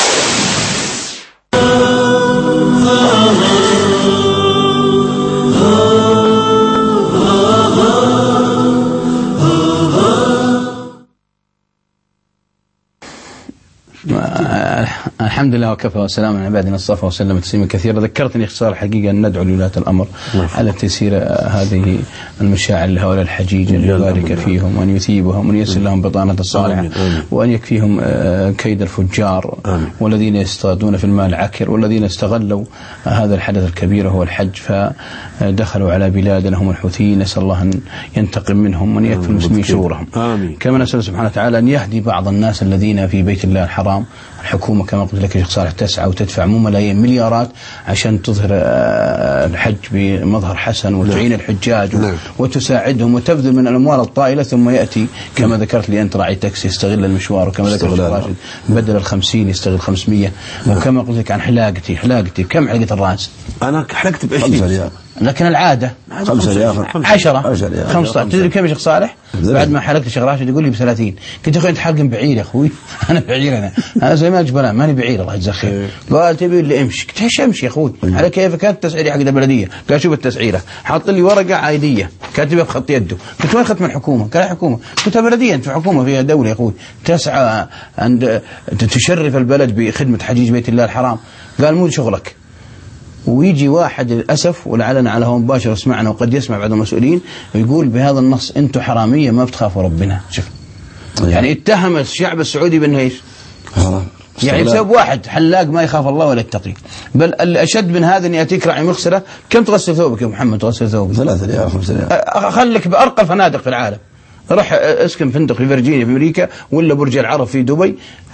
الحمد لله وكفى وسلام على عبادنا الصفا وسلم تسليما كثيرا. ذكرتني اختصار الحقيقة أن ندعو لولاة الأمر على تيسير هذه المشاعر لهؤلاء الحجيج، أن يبارك فيهم وأن يثيبهم وأن ييسر لهم بطانة الصالحة وأن يكفيهم كيد الفجار والذين يصطادون في المال العكر والذين استغلوا هذا الحدث الكبير هو الحج فدخلوا على بلادنا هم الحوثيين. نسأل الله أن ينتقم منهم وأن يكفي المسلمين شرورهم. كما نسأل سبحانه وتعالى أن يهدي بعض الناس الذين في بيت الله الحرام. الحكومة كما قلت لك يا شيخ صالح تسعى وتدفع مو ملايين مليارات عشان تظهر الحج بمظهر حسن وتعين الحجاج وتساعدهم وتبذل من الأموال الطائلة، ثم يأتي كما ذكرت لي أنت راعي تاكسي يستغل المشوار، وكما ذكرت راشد بدل 50 يستغل 500. وكما قلت لك عن حلاقتي كم حلقة الرأس؟ أنا حلقت ب20 ريال، لكن العادة 5 ريال 10 15. تدري كم يا شيخ صالح؟ بعد ما حلقت الشيخ راشد يقول لي ب30. قلت يا اخوي انت حالق بعير يا اخوي. انا بعير انا زي ما جبلان ماني بعير الله يجزاك خير. قال تبي اللي امشي. قلت ايش امشي يا اخوي؟ على كيفك انت تسعيري حق البلديه. قال شوف التسعيره، حاط لي ورقه عايديه كاتبها بخط يده. قلت وين ختم الحكومه؟ قال حكومه. قلت بلديه انت في حكومه فيها دوله يا اخوي تسعى ان تشرف البلد بخدمه حجيج بيت الله الحرام. قال مو شغلك. ويجي واحد للأسف ولعلنا على هو مباشر اسمعنا وقد يسمع بعض المسؤولين ويقول بهذا النص انتم حرامية ما بتخافوا ربنا. شوف يعني اتهم الشعب السعودي بأنه ايش؟ يعني بسبب واحد حلاق ما يخاف الله ولا يتقي. بل الأشد من هذا أن يأتيك راعي مغسلة. كم تغسل ثوبك يا محمد؟ تغسل ثوبك 3 ريال 5 ريال. خليك بأرقى الفنادق في العالم، رح اسكن فندق في فيرجينيا في أمريكا ولا برج العرب في دبي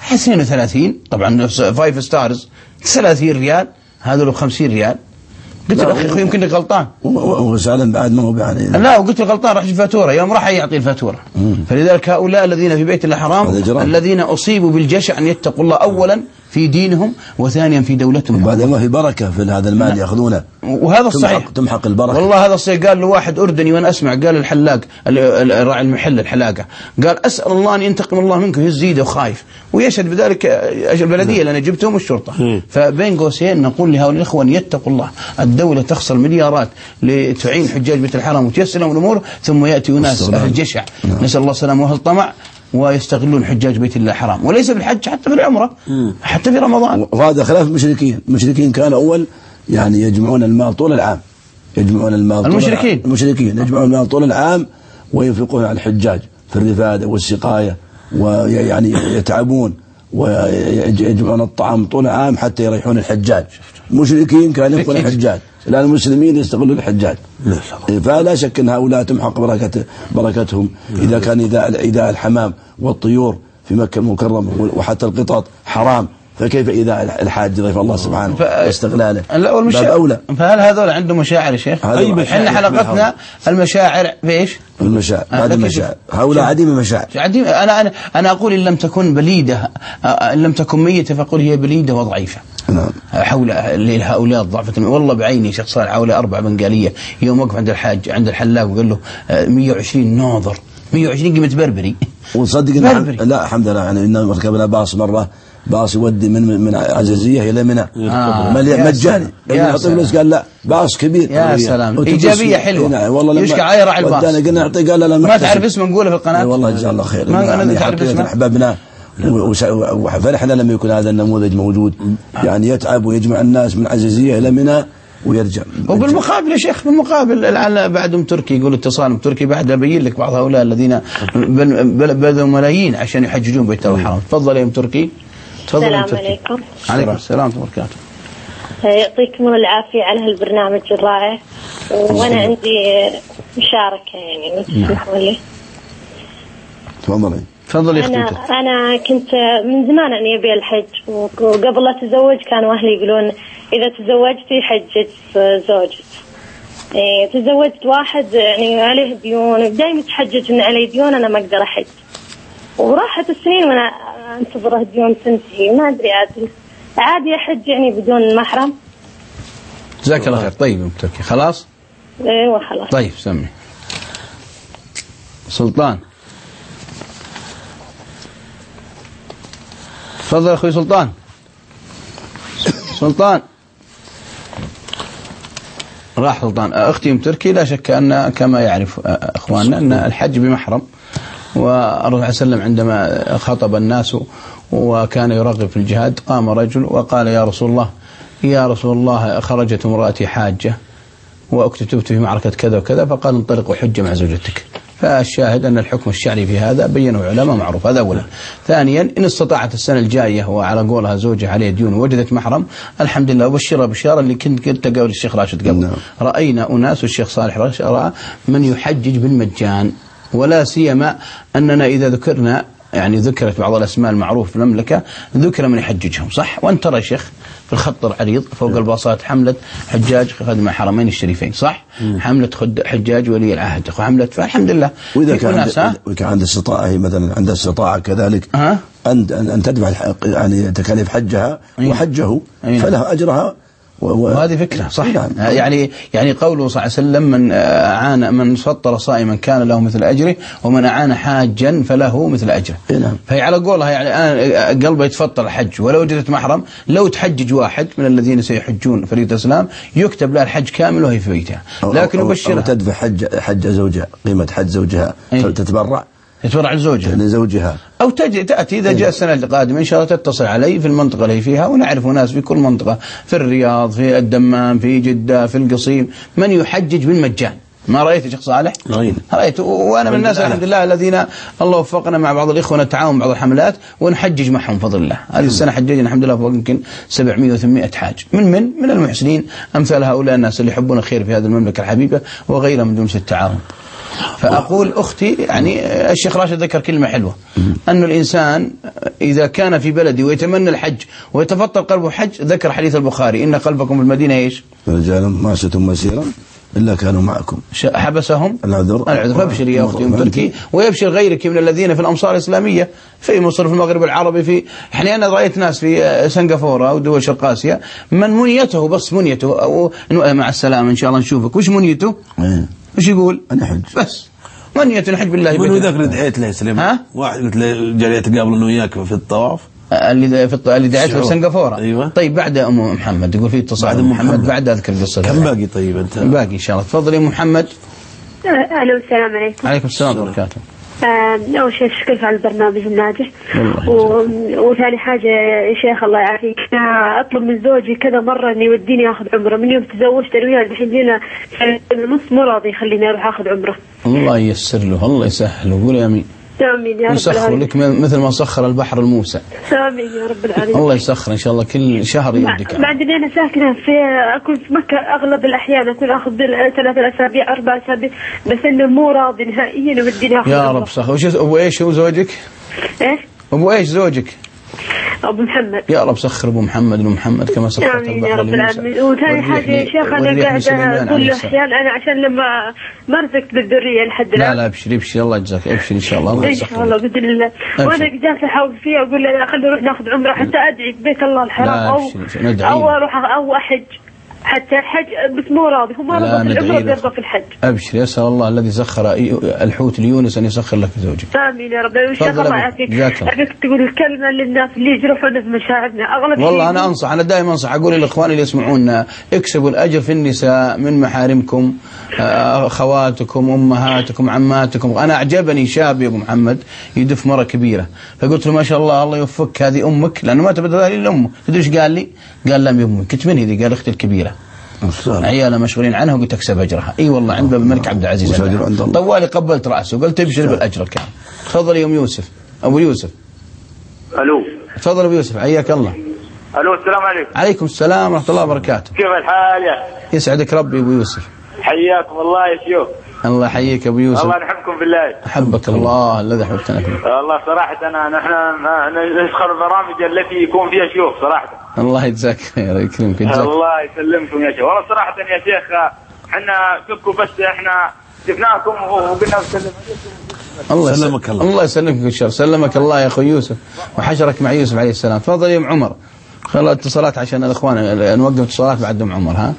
32 طبعا 5 ستارز 30 ريال، هذا له 50 ريال. قلت له أخي يمكن لك غلطان، وسالم بعد ما هو يعني لا، وقلت له غلطان، راح يجي فاتورة يوم راح يعطي الفاتورة. فلذلك هؤلاء الذين في بيت الله حرام الذين أصيبوا بالجشع أن يتقوا الله أولا في دينهم وثانيا في دولتهم. بعد ما في بركة في هذا المال يأخذونه، وهذا الصحيح تمحق البركة. والله هذا الصحيح. قال له واحد أردني وأنا أسمع، قال الحلاق راعي المحل الحلاقة، قال أسأل الله أن ينتقم الله منك، يزيد وخايف، ويشهد بذلك البلدية لأن جبتهم والشرطة. فبين قوسين نقول لهؤلاء الإخوة أن يتقوا الله. الدولة تخسر مليارات لتعين حجاج بيت الحرام وتيسر لهم الأمور، ثم يأتي ناس أهل جشع نسأل الله السلامة وأهل طمع ويستغلون حجاج بيت الله الحرام، وليس بالحج حتى في العمرة حتى في رمضان. وهذا خلاف المشركين كانوا أول يعني يجمعون المال طول العام، يجمعون المال المشركين يجمعون المال طول العام وينفقون على الحجاج في الرفادة والسقاية، ويعني يتعبون ويجمعون الطعام طول العام حتى يريحون الحجاج. المشركين كانوا ينفقون الحجاج، الآن المسلمين يستغلون الحجاج. فلا شك أن هؤلاء تمحق بركتهم إذا كان إذا الحمام والطيور في مكة المكرمة وحتى القطط حرام، فكيف إذا الحاج ضيف الله سبحانه واستغلاله؟ باب أولى. فهل هذول عندهم مشاعر يا شيخ؟ احنا حلقتنا المشاعر بإيش؟ المشاعر هذا المشاعر، هؤلاء عديم المشاعر. أنا أقول إن لم تكن بليدة، إن لم تكن ميتة فقل هي بليدة وضعيفة. نعم. حول هؤلاء الضعفة. والله بعيني شخص صالح حول 4 بنغالية يوم وقف عند الحاج عند الحلاق وقال له 120 ناظر، 120 قيمة بربري. وصدق لا الحمد لله يعني إنه ركبنا باص مرة، باص يودي من عزيزية إلى منى مجاني. قال لا باص كبير. يا سلام، إيجابية حلوة. والله يشكى عاير على الباص. قلنا نعطي، قال لا ما تعرف اسمه نقوله في القناة. والله جزاه الله خير. ما تعرف اسمه. أحبابنا وفرحنا لما يكون هذا النموذج موجود، يعني يتعب ويجمع الناس من عزيزية إلى منى ويرجع. وبالمقابل يا شيخ، بالمقابل بعدهم تركي يقول اتصال تركي، بعد أبين لك بعض هؤلاء الذين بذلوا ملايين عشان يحججون بيت الله الحرام. تفضل يا تركي. السلام عليكم. عليكم السلام ورحمة الله وبركاته. يعطيكم العافية على هالبرنامج الرائع. وأنا عندي مشاركة يعني تسمحوا لي. تفضلي اختي. أنا كنت من زمان أني أبي الحج، وقبل لا أتزوج كانوا أهلي يقولون إذا تزوجتي حجج زوجك. تزوجت واحد يعني عليه ديون، دائما يتحجج إن عليه ديون أنا ما أقدر أحج، وراحت السنين وأنا أنتظر الديون تنتهي، ما أدري عادي أحج يعني بدون محرم. جزاك الله خير. طيب تركي خلاص. ايوه خلاص. طيب سمي سلطان. تفضل أخوي سلطان. سلطان راح سلطان. أختي أم تركي لا شك أن كما يعرف أخواننا أن الحج بمحرم، والرسول عليه وسلم عندما خطب الناس وكان يرغب في الجهاد قام رجل وقال يا رسول الله خرجت امرأتي حاجة واكتتبت في معركة كذا وكذا، فقال انطلق وحج مع زوجتك. فالشاهد أن الحكم الشرعي في هذا بينه العلماء معروف. هذا أولا. ثانيا إن استطاعت السنة الجاية وعلى قولها زوجها عليه ديون ووجدت محرم الحمد لله، وبشرها بشارة اللي كنت قول الشيخ راشد قبل. رأينا أناس والشيخ صالح رأى من يحجج بالمجان، ولا سيما أننا إذا ذكرنا يعني ذكرت بعض الأسماء المعروف في المملكة ذكر من يحججهم صح. وأنت ترى شيخ في الخط العريض فوق الباصات حملة حجاج خدمة حرمين الشريفين صح، حملة حجاج ولي العهد وحملة، فالحمد لله. وإذا كان عند استطاعة مثلا عند استطاعة كذلك أن تدفع يعني تكاليف حجها وحجه فله أجرها. وهذه فكرة صح. يعني قوله صلى الله عليه وسلم من فطر صائما كان له مثل أجره ومن أعان حاجا فله مثل أجره. فهي على قولها يعني أنا قلبه يتفطر الحج ولو وجدت محرم، لو تحجج واحد من الذين سيحجون فريضة الإسلام يكتب لها الحج كامل وهي في بيتها. لكن يبشرها تدفع حج زوجها، قيمة حج زوجها تتبرع لزوجها أو تأتي إذا جاء السنة القادمة إن شاء الله تتصل علي في المنطقة اللي فيها، ونعرف ناس في كل منطقة، في الرياض، في الدمام، في جدة، في القصيم، من يحجج بالمجان ما رأيت يا شيخ صالح؟ رأيت. وأنا من الناس الحمد لله الذين الله وفقنا مع بعض الإخوة نتعاون بعض الحملات ونحجج معهم بفضل الله. هذه السنة حججنا الحمد لله فوق يمكن 700 و800 حاج من المحسنين أمثال هؤلاء الناس اللي يحبون الخير في هذه المملكة الحبيبة وغيرها من دون التعاون. فأقول أختي يعني الشيخ راشد ذكر كلمة حلوة، أن الإنسان إذا كان في بلده ويتمنى الحج ويتفطر قلبه حج، ذكر حديث البخاري إن قلبكم بالمدينة إيش؟ رجال ما شئتم مسيرا إلا كانوا معكم حبسهم العذر. فابشر يا أختي تركي ويبشر غيرك من الذين في الأمصار الإسلامية في مصر في المغرب العربي في يعني أنا رأيت ناس في سنغافورة أو دول شرق آسيا من منيته بس منيته أو مع السلامة إن شاء الله نشوفك. وش منيته؟ وش يقول؟ أنا حج بس منية نحج بالله. من ذاك اللي دعيت له سليمان؟ واحد قلت له جاي يتقابل أنا وياك في الطواف. اللي دعيت في سنغافورة. أيوة. طيب بعد أم محمد يقول في اتصال محمد بعد أذكر القصة. كم باقي طيب أنت؟ باقي إن شاء الله. تفضل يا محمد. أهلا السلام عليكم. عليكم السلام وبركاته. أول شيء أشكرك على البرنامج الناجح وثاني حاجة يا شيخ الله يعافيك أطلب من زوجي كذا مرة إنه يوديني أخذ عمرة. من يوم تزوجت أنا وياه الحين لنا نص مو راضي يخليني أروح أخذ عمرة. الله ييسر له الله يسهل له. قول آمين. آمين يا رب يسخر لك مثل ما سخر البحر الموسى. آمين يا رب العالمين. الله يسخر إن شاء الله كل شهر يودك. بعدين أنا ساكنة أكون في مكة أغلب الأحيان أكون أخذ 3 أسابيع 4 أسابيع بس إنه مو راضي نهائيا وديني أخذ. يا رب سخر. وش أبو إيش هو زوجك؟ إيش؟ أبو إيش زوجك؟ أبو محمد. يا رب سخر أبو محمد ومحمد كما سخرت البحر يا رب العالمين. وثاني حاجة يا شيخ أنا قاعدة كل أحيان أنا عشان لما ما رزقت بالذرية لحد الآن. لا ابشري الله يجزاك ابشري إن شاء الله. إن شاء الله بإذن الله. وأنا جالسة أحاول فيها أقول له خلينا نروح ناخذ عمرة حتى أدعي في بيت الله الحرام أو أروح أو أحج حتى الحج بس مو راضي. هو ما رضى في العمرة بيرضى في الحج. أبشر يسأل الله الذي سخر الحوت ليونس أن يسخر لك زوجك. آمين يا رب. إن شاء الله يعافيك. أبيك تقول الكلمة للناس اللي يجرحون في مشاعرنا أغلب. والله أنا أنصح أنا دائما أنصح أقول للإخوان اللي يسمعونا اكسبوا الأجر في النساء من محارمكم خواتكم أمهاتكم عماتكم. أنا أعجبني شاب يا أبو محمد يدف مرة كبيرة فقلت له ما شاء الله الله يوفقك هذه أمك لأنه ما تبدأ لي الأم. تدري إيش قال لي؟ قال لا أمي كنت من هذه؟ قال أختي الكبيرة عيالها مشغولين عنها وقلت تكسب أجرها. اي والله عند باب الملك عبد العزيز طوالي قبلت رأسه وقلت ابشر بالأجر الكامل. تفضل يا أم يوسف. أبو يوسف. ألو. تفضل أبو يوسف حياك الله. ألو السلام عليكم. عليكم السلام ورحمة الله وبركاته. كيف الحال يا؟ يسعدك ربي أبو يوسف. حياكم الله يا شيوخ. الله يحييك أبو يوسف. الله نحبكم بالله. أحبك الله الذي أحببتنا فيه. والله صراحة نحن نسخر البرامج التي يكون فيها شيوخ صراحة. الله يجزاك خير يكرمك. الله يسلمكم يا شيخ. والله صراحة يا شيخ احنا شكوا بس احنا شفناكم وقلنا نسلم الله يسلمك الله يسلمك ان شاء الله. سلمك الله يا اخو يوسف وحشرك مع يوسف عليه السلام. تفضل يا ام عمر. خلوا اتصالات عشان الاخوان نوقف اتصالات بعد ام عمر. ها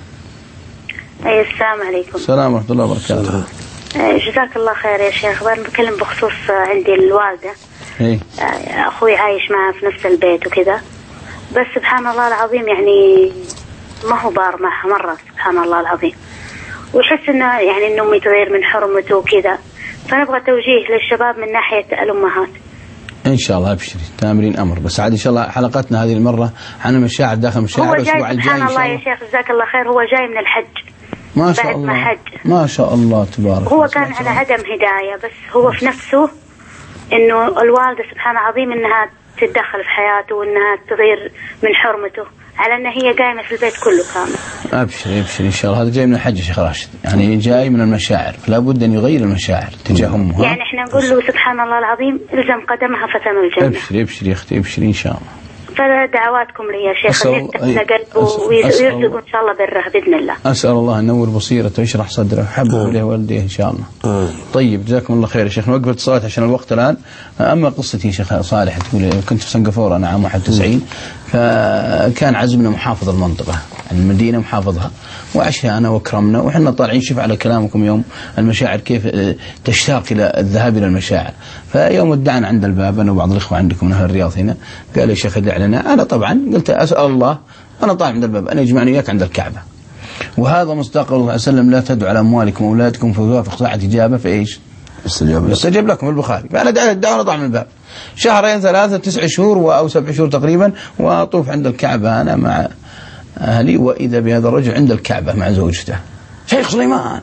السلام عليكم. السلام ورحمه الله وبركاته. جزاك الله خير يا شيخ. انا بكلم بخصوص عندي الوالده. اخوي عايش معها في نفس البيت وكذا بس سبحان الله العظيم يعني ما هو بار معها مرة سبحان الله العظيم ويحس انه يعني انه امي تغير من حرمته وكذا. فنبغى توجيه للشباب من ناحية الامهات. ان شاء الله ابشري تامرين امر. بس عاد ان شاء الله حلقتنا هذه المرة عن المشاعر داخل المشاعر الاسبوع الجاي سبحان الله يا شيخ جزاك الله خير. هو جاي من الحج ما شاء الله ما حج ما شاء الله تبارك. هو كان على عدم هداية بس هو في نفسه انه الوالدة سبحان عظيم انها تتدخل في حياته وانها تغير من حرمته على ان هي قايمه في البيت كله كامل. ابشري ان شاء الله. هذا جاي من الحج يا شيخ راشد يعني جاي من المشاعر فلا بد ان يغير المشاعر تجاه امه. يعني احنا نقول له سبحان الله العظيم الزم قدمها فتن الجنه. ابشري يا اختي ابشري ان شاء الله. فدعواتكم لي يا شيخ ان يفتح قلبه ويرزقه ان شاء الله بره باذن الله. اسال الله ان ينور بصيرته ويشرح صدره ويحبه اليه والديه ان شاء الله. طيب جزاكم الله خير يا شيخ. نوقف الاتصالات عشان الوقت الان. اما قصتي شيخ صالح تقول كنت في سنغافوره انا عام 91 فكان عزمنا محافظ المنطقه المدينه محافظها وعشاء انا وكرمنا وحنا طالعين شوف على كلامكم يوم المشاعر كيف تشتاق الى الذهاب الى المشاعر. فيوم ودعنا عند الباب انا وبعض الاخوه عندكم من اهل الرياض هنا قال يا شيخ ادع لنا. انا طبعا قلت اسال الله انا طالع عند الباب أن يجمعني وياك عند الكعبة، وهذا مصداق الله عليه وسلم: لا تدعوا على أموالكم وأولادكم فيوافق ساعة إجابة فإيش؟ استجاب لكم البخاري. فأنا دعوة الدعوة نطلع من الباب شهرين ثلاثة 9 شهور أو 7 شهور تقريبا، وأطوف عند الكعبة أنا مع أهلي، وإذا بهذا الرجل عند الكعبة مع زوجته شيخ سليمان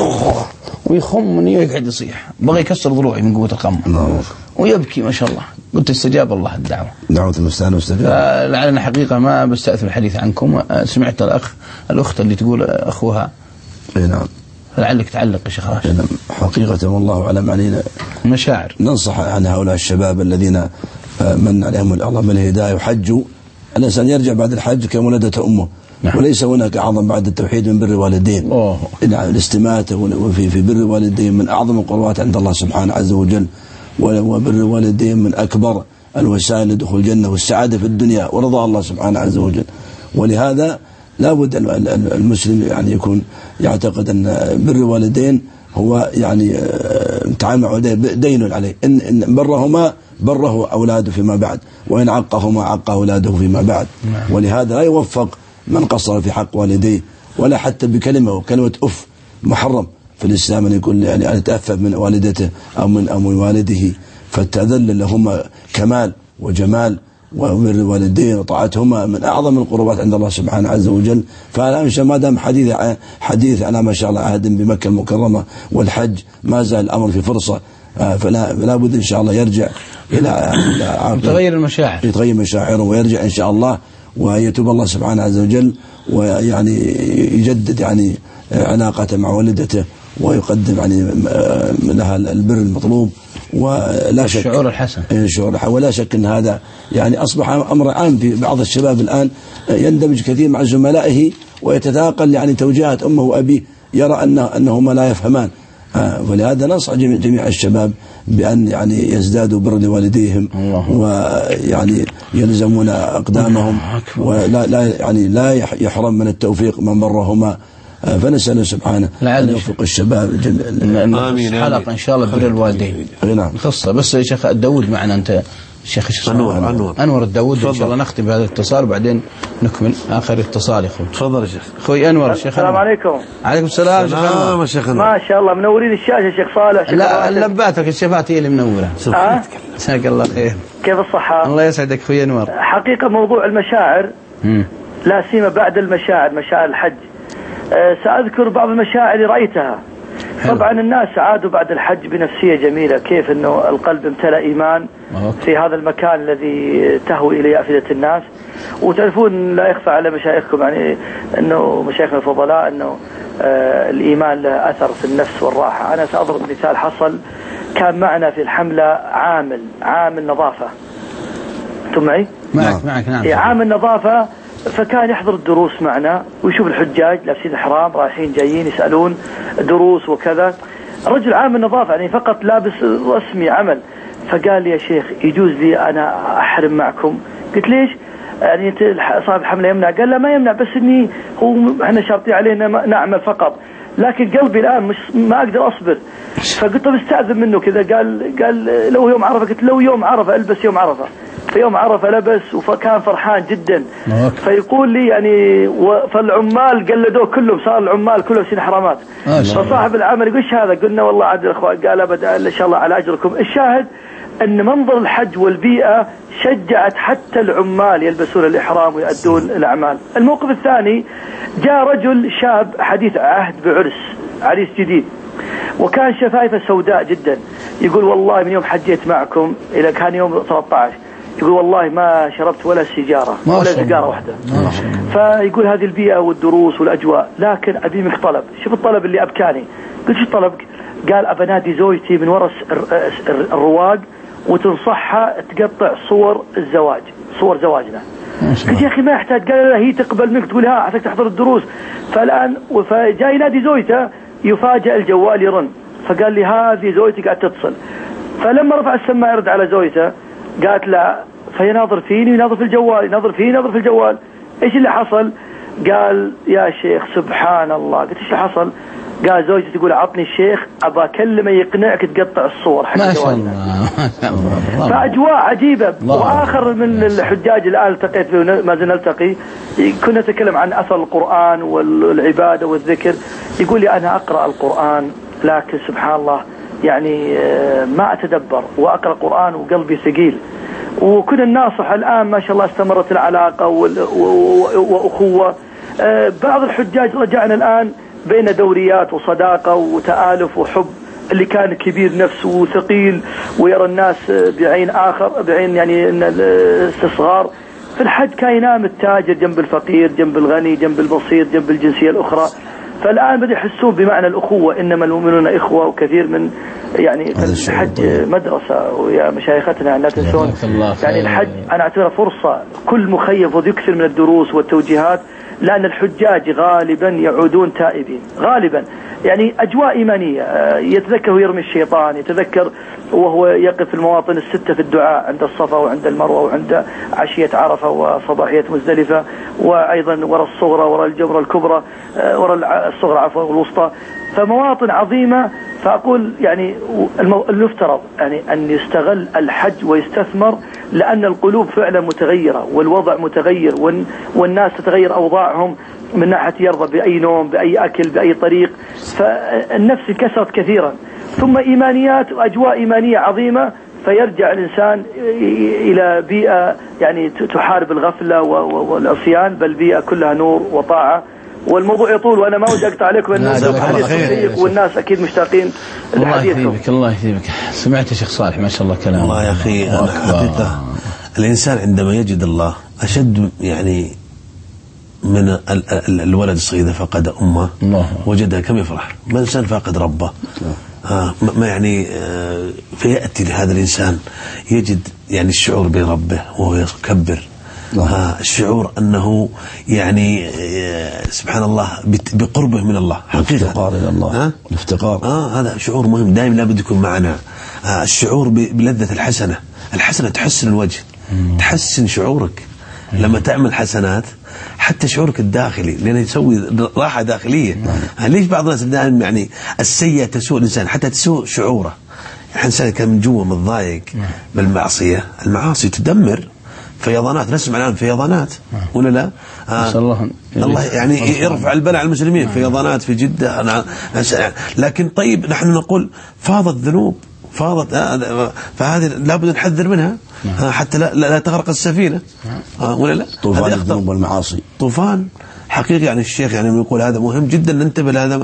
ويخم ويقعد يصيح، بغى يكسر ضلوعي من قوة الخم ويبكي ما شاء الله. قلت استجاب الله الدعوة، دعوة المستعان واستجاب. لعلنا حقيقة ما بستأثر الحديث عنكم. سمعت الأخت اللي تقول أخوها نعم، لعلك تعلق يا شيخ راشد. حقيقة والله أعلم علينا مشاعر. ننصح عن هؤلاء الشباب الذين من عليهم الله من الهداية وحجوا. الإنسان يرجع بعد الحج كولدته أمه. نعم. وليس هناك أعظم بعد التوحيد من بر الوالدين. نعم، الاستماتة وفي بر الوالدين من أعظم القربات عند الله سبحانه عز وجل، وبر الوالدين من أكبر الوسائل لدخول الجنة والسعادة في الدنيا ورضا الله سبحانه عز وجل. ولهذا لا بد المسلم يعني يكون يعتقد أن بر الوالدين هو يعني تعامل دين عليه، إن برهما بره أولاده فيما بعد، وإن عقهما عق أولاده فيما بعد. ولهذا لا يوفق من قصر في حق والديه ولا حتى بكلمة، وكلمة أف محرم في الإسلام أن يقول يعني أن يتأفف من والدته أو من والده، فالتذلل لهما كمال وجمال، وبر الوالدين وطاعتهما من أعظم القربات عند الله سبحانه عز وجل. فأنا ما دام حديث على ما شاء الله عهد بمكة المكرمة والحج ما زال الأمر في فرصة، فلا بد إن شاء الله يرجع إلى يتغير المشاعر، يتغير مشاعره ويرجع إن شاء الله ويتوب الله سبحانه عز وجل، ويعني يجدد يعني علاقته مع والدته ويقدم يعني لها البر المطلوب. ولا شك الشعور الحسن، ولا شك أن هذا يعني أصبح أمر عام في بعض الشباب الآن، يندمج كثير مع زملائه ويتثاقل يعني توجيهات أمه وأبيه، يرى أنهما لا يفهمان. ولهذا ننصح جميع الشباب بأن يعني يزدادوا بر لوالديهم ويعني يلزمون أقدامهم، ولا يعني لا يحرم من التوفيق من برهما. فنسأل سبحانه أن يوفق الشباب آمين. حلقة إن شاء الله بر الوالدين خاصة. بس يا شيخ الداود معنا أنت الشيخ أنور الداود، إن شاء الله نختم بهذا الاتصال وبعدين نكمل آخر اتصال. يا أخوي تفضل يا شيخ. أخوي أنور. الشيخ السلام عليكم. عليكم السلام شيخ أنور. ما شاء الله منورين الشاشة شيخ صالح. لا اللباتك الشفات هي اللي منورة. جزاك الله خير. كيف الصحة؟ الله يسعدك أخوي أنور. حقيقة موضوع المشاعر لا سيما بعد المشاعر، مشاعر الحج، سأذكر بعض المشاعر اللي رأيتها. طبعا الناس عادوا بعد الحج بنفسية جميلة، كيف أنه القلب امتلأ إيمان في هذا المكان الذي تهوي إليه أفئدة الناس. وتعرفون لا يخفى على مشايخكم يعني أنه مشايخنا الفضلاء أنه الإيمان له أثر في النفس والراحة. أنا سأضرب مثال حصل، كان معنا في الحملة عامل نظافة. أنتم معي؟ معك نعم. عامل نظافة، فكان يحضر الدروس معنا ويشوف الحجاج لابسين الإحرام رايحين جايين يسألون دروس وكذا. رجل عامل نظافة يعني فقط لابس رسمي عمل، فقال لي يا شيخ يجوز لي أنا أحرم معكم؟ قلت ليش؟ يعني أنت صاحب الحملة يمنع؟ قال لا ما يمنع، بس إني إحنا شرطي علينا نعمل فقط، لكن قلبي الآن مش ما أقدر أصبر. فقلت طب استأذن منه كذا. قال لو يوم عرفة. قلت لو يوم عرفة ألبس يوم عرفة. في يوم عرفة لبس وكان فرحان جدا. فيقول لي يعني فالعمال قلدوه كلهم، صار العمال كلهم سين حرامات. فصاحب العمل يقول ايش هذا؟ قلنا والله عاد الاخوان. قال ابدا ان شاء الله على اجركم. الشاهد ان منظر الحج والبيئة شجعت حتى العمال يلبسون الإحرام ويؤدون الأعمال. الموقف الثاني، جاء رجل شاب حديث عهد بعرس، عريس جديد، وكان شفايفه سوداء جدا. يقول والله من يوم حجيت معكم إلى كان يوم 13 يقول والله ما شربت ولا سيجارة ولا سيجارة واحدة. فيقول هذه البيئة والدروس والأجواء. لكن أبي منك طلب. شوف الطلب اللي أبكاني. قلت شو الطلب؟ قال أبنادي زوجتي من وراء الرواق وتنصحها تقطع صور الزواج، صور زواجنا. قلت يا أخي ما يحتاج. قال لا هي تقبل منك تقول ها عساك تحضر الدروس. فالآن فجاي ينادي زوجته يفاجأ الجوال يرن. فقال لي هذه زوجتي قاعد تتصل. فلما رفع السماعة يرد على زوجته قالت لا. فيناظر فيني ويناظر في الجوال، يناظر فيني يناظر في الجوال. ايش اللي حصل؟ قال يا شيخ سبحان الله. قلت ايش اللي حصل؟ قال زوجتي تقول عطني الشيخ ابى اكلمه يقنعك تقطع الصور حق جوالنا. فاجواء عجيبه. واخر من الحجاج الان التقيت به ما زلنا نلتقي، كنا نتكلم عن اثر القران والعباده والذكر. يقول لي انا اقرا القران لكن سبحان الله يعني ما أتدبر، وأقرأ قرآن وقلبي ثقيل. وكنا الناصح الآن ما شاء الله استمرت العلاقة وأخوة. بعض الحجاج رجعنا الآن بين دوريات وصداقة وتآلف وحب. اللي كان كبير نفسه وثقيل ويرى الناس بعين يعني استصغار، في الحج كان ينام التاجر جنب الفقير، جنب الغني، جنب البسيط، جنب الجنسية الأخرى. فالآن بدأ يحسون بمعنى الأخوة، إنما المؤمنون إخوة. وكثير من يعني الحج مدرسة. ويا مشايختنا لا تنسون يعني الحج أنا أعتبره فرصة، كل مخيف ويكثر من الدروس والتوجيهات، لأن الحجاج غالبا يعودون تائبين غالبا. يعني أجواء إيمانية، يتذكر ويرمي الشيطان، يتذكر وهو يقف المواطن الستة في الدعاء عند الصفا وعند المروة وعند عشية عرفة وصباحية مزدلفة، وأيضا وراء الصغرى وراء الجبرة الكبرى وراء الصغرى عفوا والوسطى. فمواطن عظيمة. فأقول يعني المفترض يعني أن يستغل الحج ويستثمر، لأن القلوب فعلا متغيرة والوضع متغير، والناس تتغير أوضاعهم من ناحية يرضى بأي نوم، بأي أكل، بأي طريق. فالنفس كسرت كثيرا، ثم إيمانيات وأجواء إيمانية عظيمة، فيرجع الإنسان إلى بيئة يعني تحارب الغفلة والعصيان، بل بيئة كلها نور وطاعة. والموضوع يطول وأنا ما ودي أقطع عليكم، والناس أكيد مشتاقين لحديثكم. الله يثيبك. سمعت يا شيخ صالح ما شاء الله كلام. الله يا أخي، أنا حقيقة الإنسان عندما يجد الله أشد يعني من الولد الصغير إذا فقد أمه وجدها كم يفرح. ما الإنسان فاقد ربه ما يعني فيأتي لهذا الإنسان يجد يعني الشعور بربه وهو يكبر، الشعور أنه يعني سبحان الله بقربه من الله حقيقة، الافتقار إلى الله، الافتقار هذا شعور مهم دائما لابد يكون معنا. الشعور بلذة الحسنة تحسن الوجه، تحسن شعورك لما تعمل حسنات، حتى شعورك الداخلي، لأنه يسوي راحة داخلية. ليش بعض الناس دائما يعني السيئة تسوء الإنسان حتى تسوء شعوره؟ الإنسان كان من جوا متضايق بالمعصية، المعاصي تدمر فيضانات، نسمع الآن فيضانات ولا لا؟ الله يعني يرفع البلاء على المسلمين، فيضانات في جدة. لكن طيب نحن نقول فاضت ذنوب، فهذه لابد نحذر منها حتى لا تغرق السفينة ولا لا؟ طوفان الذنوب والمعاصي، طوفان حقيقي. يعني الشيخ يعني يقول هذا مهم جدا ننتبه لهذا.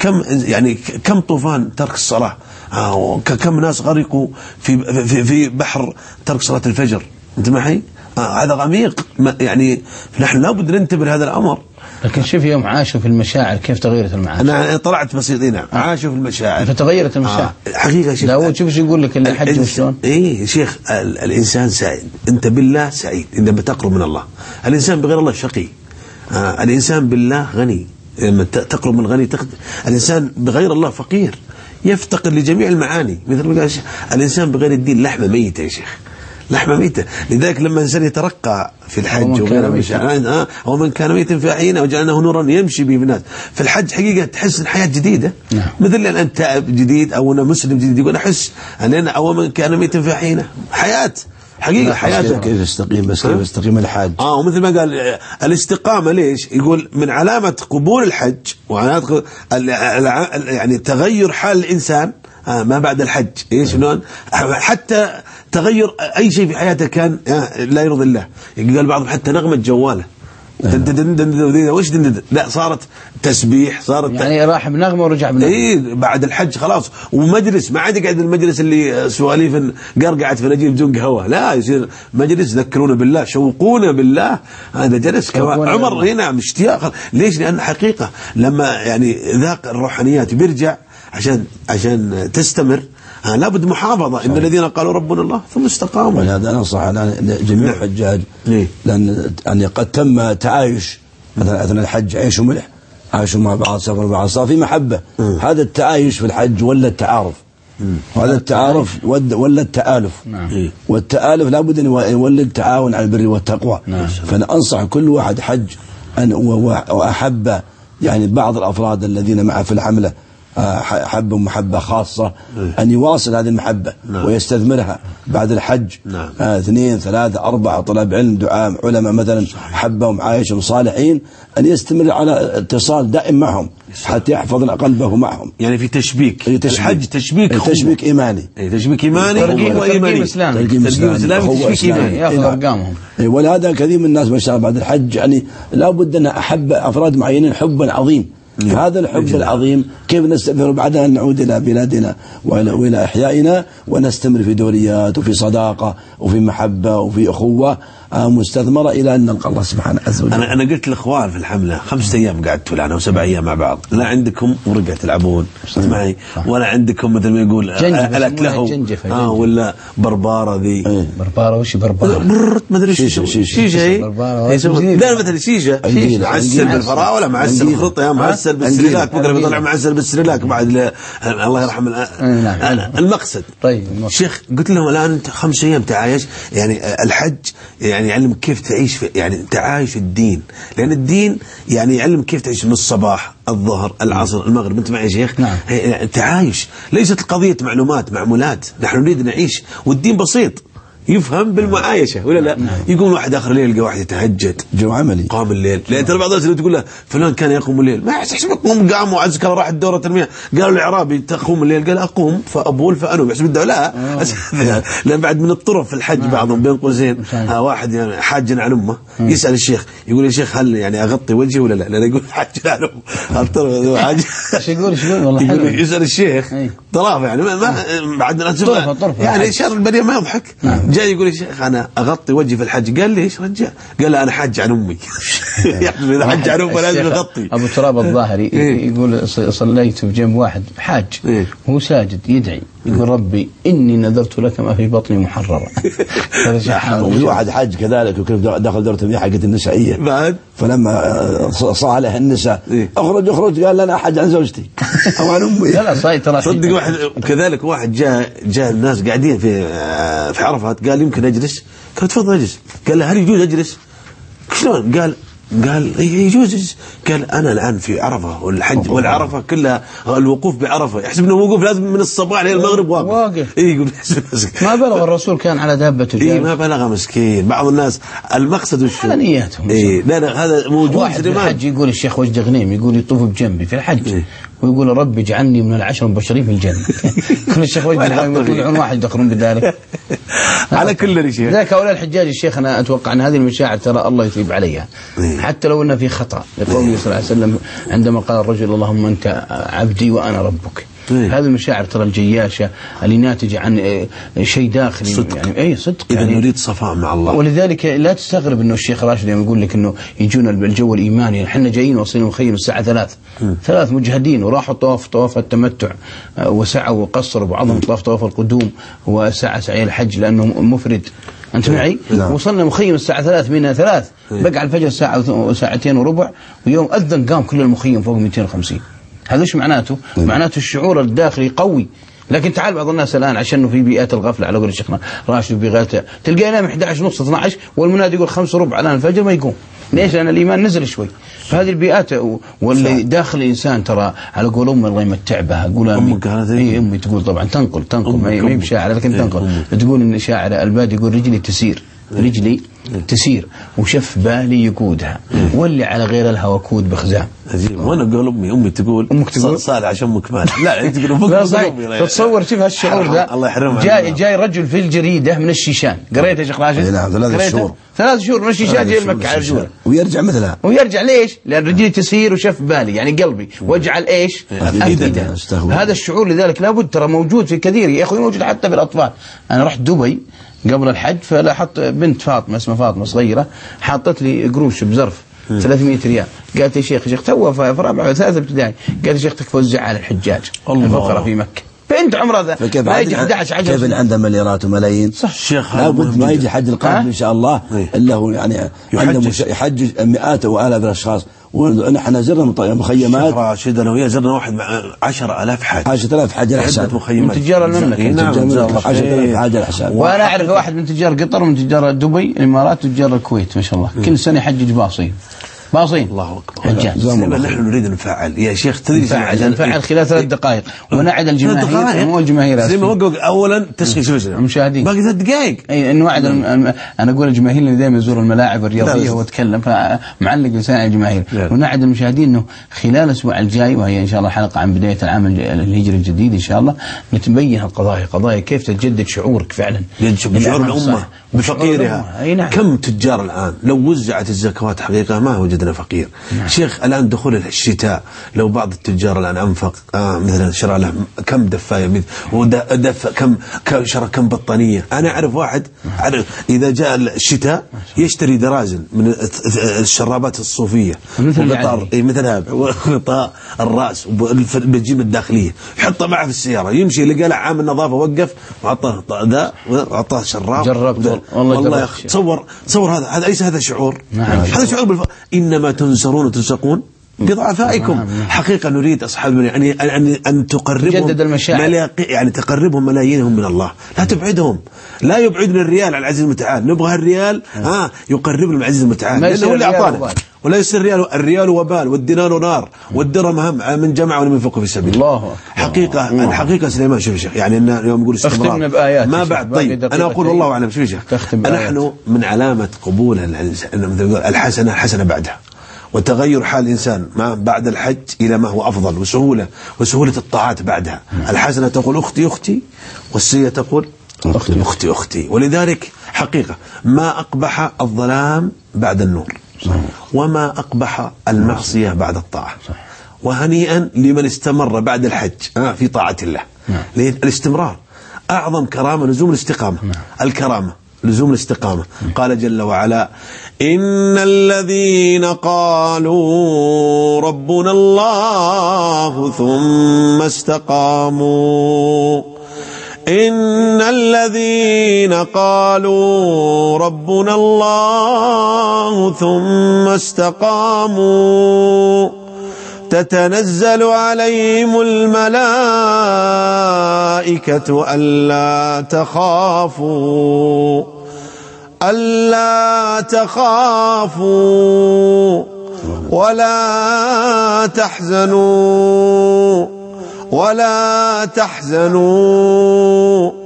كم طوفان ترك الصلاة، كم ناس غرقوا في بحر ترك صلاة الفجر. انت معي؟ هذا غميق يعني، نحن لابد ننتبه لهذا الأمر. لكن شوف يوم عاشوا في المشاعر كيف تغيرت المعاشر. أنا طلعت بسيطين عاشوا في المشاعر فتغيرت المشاعر. حقيقة شيخ داود شوف يقول لك الحج وشلون. إيه شيخ، الإنسان سعيد، أنت بالله سعيد إذا بتقرب من الله. الإنسان بغير الله شقي. الإنسان بالله غني، لما تقرب من الغني الإنسان بغير الله فقير، يفتقر لجميع المعاني. مثل ما قال الإنسان بغير الدين لحمة ميتة يا شيخ، لحمة ميتة. لذلك لما الإنسان يترقى في الحج ومن كان ميتا فأحييناه وجعلناه نورا يمشي به الناس، في الحج حقيقة تحس الحياة جديدة. مثل أن أنت تائب جديد أو أنا مسلم جديد، يقول أحس أن أنا أو من كان ميتا فأحييناه، حياة حقيقة حياته. كيف يستقيم؟ بس كيف يستقيم الحاج؟ ومثل ما قال الاستقامة ليش؟ يقول من علامة قبول الحج وعلامات يعني تغير حال الإنسان ما بعد الحج. ايش شلون؟ حتى تغير اي شيء في حياته كان لا يرضي الله. قال بعضهم حتى نغمة جواله وش لا صارت تسبيح، صارت يعني راح بنغمة ورجع بنغمة. ايه بعد الحج خلاص. ومجلس ما عاد يقعد المجلس اللي سواليف قرقعت في نجيب بدون قهوه، لا يصير مجلس ذكرونا بالله، شوقونا بالله. هذا جلس عمر هنا اشتياق. ليش؟ لأن حقيقة لما يعني ذاق الروحانيات بيرجع عشان تستمر لابد محافظة. إن الذين قالوا ربنا الله ثم استقاموا. ولهذا ننصح جميع الحجاج، لأن يعني قد تم تعايش مثلا أثناء الحج عيش وملح، عاشوا مع بعض، سافروا مع بعض، صار في محبة. هذا التعايش في الحج ولا التعارف، وهذا التعارف ولا التآلف. والتآلف لابد أن يولد التعاون على البر والتقوى. فأنا أنصح كل واحد حج أن وأحب يعني بعض الأفراد الذين معه في الحملة حب محبة خاصة أن يواصل هذه المحبة ويستثمرها بعد الحج. 2 3 4 طلاب علم، دعاء، علماء مثلا حبهم عايشهم صالحين، أن يستمر على اتصال دائم معهم حتى يحفظ قلبه معهم. يعني في تشبيك الحج، تشبيك إيماني، تشبيك إيماني وإيماني، ترقيم إسلامي يأخذ أرقامهم. ولهذا كثير من الناس ما شاء الله بعد الحج يعني لا بد أن أحب أفراد معينين حبا عظيم، هذا الحب العظيم كيف نستمر بعد أن نعود إلى بلادنا وإلى أحيائنا ونستمر في دوريات وفي صداقة وفي محبة وفي أخوة مستثمرة إلى أن نلقى الله سبحانه عز وجل. أنا قلت للإخوان في الحملة 5 أيام قعدتوا لنا و7 أيام مع بعض، لا عندكم ورقة تلعبون معي ولا عندكم مثل ما يقول ألت له ولا بربارة ذي بربارة. وش بربارة؟ ما أدري شيشة لا مثل شيشة معسل بالفراولة معسل خلطة معسل بالسريلاك بكرة بيطلع معسل بالسريلاك بعد الله يرحم المقصد. طيب شيخ قلت لهم الآن أنت 5 أيام تعايش، يعني الحج يعني يعلمك كيف تعيش يعني تعايش الدين، لأن الدين يعني يعلمك كيف تعيش من الصباح الظهر العصر المغرب. أنت معي يا شيخ؟ نعم. تعايش ليست القضية معلومات معمولات، نحن نريد نعيش والدين بسيط يفهم بالمعايشة ولا لا؟ يقوم واحد آخر الليل يلقى واحد يتهجد جو عملي قام الليل، لأن ترى بعض الناس تقول له فلان كان يقوم الليل ما يحسب يقوم قام وعزك راح الدورة التنمية قالوا الإعرابي تقوم الليل قال أقوم فأبول فأنو يحسب الدولة لا لأن بعد من الطرف في الحج بعضهم بين قوسين واحد يعني حاج عن أمه يسأل الشيخ يقول يا شيخ هل يعني أغطي وجهي ولا لا؟ لأن يقول حاج عن أمه حاج يقول والله حلو يسأل الشيخ طرافة يعني ما بعد يعني شر البرية ما يضحك جاي يقول يا شيخ أنا أغطي وجهي في الحج قال ليش رجع؟ قال أنا حج عن أمي يعني إذا حج عن أمي لازم أغطي. أبو تراب الظاهري يقول صليت بجنب واحد حاج وهو ساجد يدعي يقول ربي إني نذرت لك ما في بطني محررا. وفي واحد حج كذلك وكيف دخل دورة المياه حقت النسائية بعد فلما صالح النساء اخرج قال لنا حج عن زوجتي أو عن أمي. لا صاير ترى صدق واحد كذلك واحد جاء الناس قاعدين في عرفات قال يمكن أجلس قال تفضل أجلس قال له هل يجوز أجلس شلون قال يجوز قال أنا الآن في عرفة والحج والعرفة كلها الوقوف بعرفة يحسب أنه وقوف لازم من الصباح إلى المغرب واقف يقول ما بلغ الرسول كان على دابته ما بلغ مسكين بعض الناس المقصد وش على نياتهم لا هذا موجود واحد في الحج يقول الشيخ وجد غنيم يقول يطوف بجنبي في الحج ويقول رب اجعلني من ال10 المبشرين في الجنة. كل الشيخ وجد غنيم يطلعون واحد يدخلون بذلك على كل شيء ذاك هؤلاء الحجاج الشيخ أنا أتوقع أن هذه المشاعر ترى الله يثيب عليها حتى لو أن في خطأ لقوله صلى الله عليه وسلم عندما قال الرجل اللهم أنت عبدي وأنا ربك. هذه المشاعر ترى الجياشة اللي ناتجة عن شيء داخلي صدق. يعني صدق إذا يعني نريد صفاء مع الله. ولذلك لا تستغرب إنه الشيخ راشد يوم يقول لك إنه يجونا الجو الإيماني احنا جايين وصلنا مخيم الساعة 3 مجهدين وراحوا طواف التمتع وسعوا وقصروا بعضهم طواف القدوم وسعى سعي الحج لأنه مفرد. أنت معي؟ وصلنا مخيم الساعة 3 منها 3 بقى الفجر ساعة وساعتين وربع ويوم أذن قام كل المخيم فوق 250. هذا ايش معناته؟ معناته الشعور الداخلي قوي. لكن تعال بعض الناس الآن عشان في بيئات الغفلة على قول شيخنا راشد بيغاته تلقى ينام 11 ونص 12 والمنادي يقول 5 وربع الآن الفجر ما يقوم. ليش؟ لأن الإيمان نزل شوي. فهذه البيئات واللي داخل الإنسان ترى على قول أمي الله يمتع بها أقول أمي تقول طبعا تنقل ما هي بشاعر لكن تنقل تقول إن شاعر البادي يقول رجلي تسير وشف بالي يقودها واللي على غير الهوى كود بخزام. وانا اقول امي تقول صالح عشان امك مال لا انت تقول امك تتصور شوف هالشعور ده الله يحرمها جاي رجل في الجريده من الشيشان قريت يا شيخ راشد؟ نعم 3 شهور من الشيشان جاي المكة على رجوله ويرجع مثلها ويرجع ليش؟ لأن رجلي تسير وشف بالي يعني قلبي واجعل ايش؟ أفئدة. هذا الشعور لذلك لابد ترى موجود في كثير يا اخوي موجود حتى في الأطفال. أنا رحت دبي قبل الحج فلاحظت بنت فاطمة اسمها فاطمة صغيرة حاطت لي قروش بظرف 300 ريال قالت يا شيخ توه في رابعة و3 ابتدائي قالت يا شيخ توزع على الحجاج الفقراء في مكة. فانت عمره ذا ما يجي 11 عجل كيف عنده مليارات وملايين صح الشيخ لابد ما يجي حج القادم ان شاء الله الا هو يعني يحجج مئات والاف الاشخاص. ونحن زرنا مخيمات راشد انا وياه زرنا واحد 10,000 حاج 10,000 حاج الحساب من تجار المملكه 10,000 حاج الحساب. وانا اعرف واحد من تجار قطر ومن تجار دبي الامارات وتجار الكويت ما شاء الله كل سنه يحجج باصين الله أكبر. نحن نريد نفعل يا شيخ تدري نفعل خلال 3 دقائق ونعد الجماهير مو الجماهير زي ما وقف اولا تسخي شوف المشاهدين باقي 3 دقائق اي نوعد انا اقول الجماهير اللي دائما يزوروا الملاعب الرياضيه واتكلم فمعلق لسان الجماهير ونعد المشاهدين انه خلال الاسبوع الجاي وهي ان شاء الله حلقه عن بدايه العام الهجري الجديد ان شاء الله نتبين قضايا كيف تجدد شعورك فعلا شعور الامه بفقيرها. كم تجار الان لو وزعت الزكوات حقيقه ما وجد بلدنا فقير. شيخ الآن دخول الشتاء، لو بعض التجار الآن أنفق مثلا شرى له كم دفاية كم شرى كم بطانية. أنا أعرف واحد إذا جاء الشتاء يشتري درازن من الشرابات الصوفية مثل هذا وغطاء الرأس وبالجيب الداخلية يحطه معه في السيارة، يمشي يلقى له عامل نظافة وقف وعطاه ذا وعطاه شراب. جربت والله تصور هذا أليس هذا شعور؟ هذا شعور إنما تنصرون وترزقون بضعفائكم. حقيقة نريد أصحاب أن تقربهم يعني تقربهم ملايينهم من الله، لا تبعدهم، لا يبعدنا الريال عن العزيز المتعال، نبغى الريال يقربنا من العزيز المتعال لأنه هو اللي أعطانا. ولا يصير الريال وبال والدينار نار والدرهم هم من جمع ولم ينفقوا في سبيل الله. الحقيقة سليمان شوف شيخ، يعني إن يوم نقول استمرار ما بعد. طيب أنا أقول والله أعلم شوف شيخ، نحن من علامة قبول الحسنة بعدها وتغير حال الإنسان ما بعد الحج إلى ما هو أفضل وسهولة الطاعات بعدها. الحسنة تقول أختي أختي والسيئة تقول أختي أختي. ولذلك حقيقة ما أقبح الظلام بعد النور وما أقبح المعصية بعد الطاعة. وهنيئا لمن استمر بعد الحج في طاعة الله. الاستمرار أعظم كرامة لزوم الاستقامة. الكرامة لزوم الاستقامة. قال جل وعلا إن الذين قالوا ربنا الله ثم استقاموا إن الذين قالوا ربنا الله ثم استقاموا تتنزل عليهم الملائكة ألا تخافوا ولا تحزنوا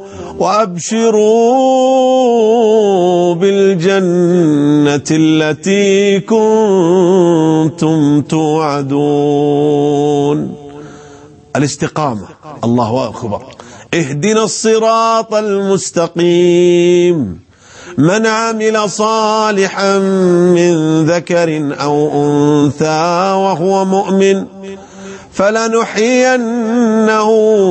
وأبشروا بالجنة التي كنتم توعدون. الاستقامة. الله أكبر. اهدنا الصراط المستقيم. من عمل صالحا من ذكر أو أنثى وهو مؤمن فلنحيينه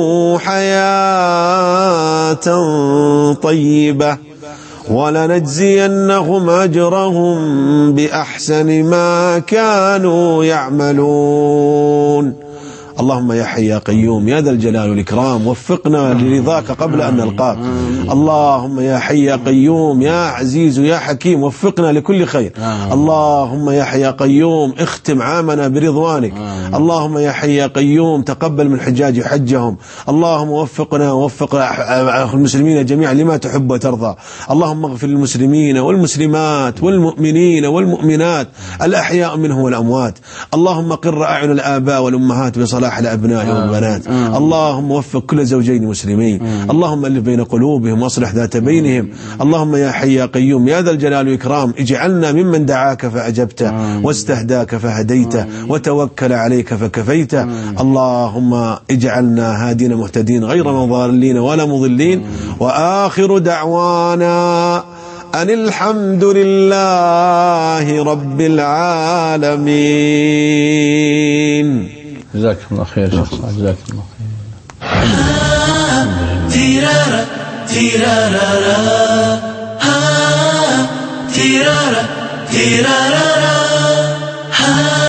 حياة طيبة ولنجزينهم أجرهم بأحسن ما كانوا يعملون. اللهم يا حي يا قيوم يا ذا الجلال والإكرام وفقنا لرضاك قبل أن نلقاك. اللهم يا حي يا قيوم يا عزيز يا حكيم وفقنا لكل خير. اللهم يا حي يا قيوم اختم عامنا برضوانك. اللهم يا حي يا قيوم تقبل من حجاج حجهم. اللهم وفقنا ووفق المسلمين جميعا لما تحب وترضى. اللهم اغفر للمسلمين والمسلمات والمؤمنين والمؤمنات الأحياء منهم والأموات. اللهم قر أعين الآباء والأمهات بصلاح الأبناء والبنات. اللهم وفق كل زوجين مسلمين. اللهم ألف بين قلوبهم واصلح ذات بينهم. اللهم يا حي يا قيوم يا ذا الجلال والإكرام اجعلنا ممن دعاك فأجبته واستهداك فهديته وتوكل عليك فكفيته. اللهم اجعلنا هادين مهتدين غير مضالين ولا مضلين. وآخر دعوانا أن الحمد لله رب العالمين. جزاك الله خير شيخ صالح. جزاك الله خير.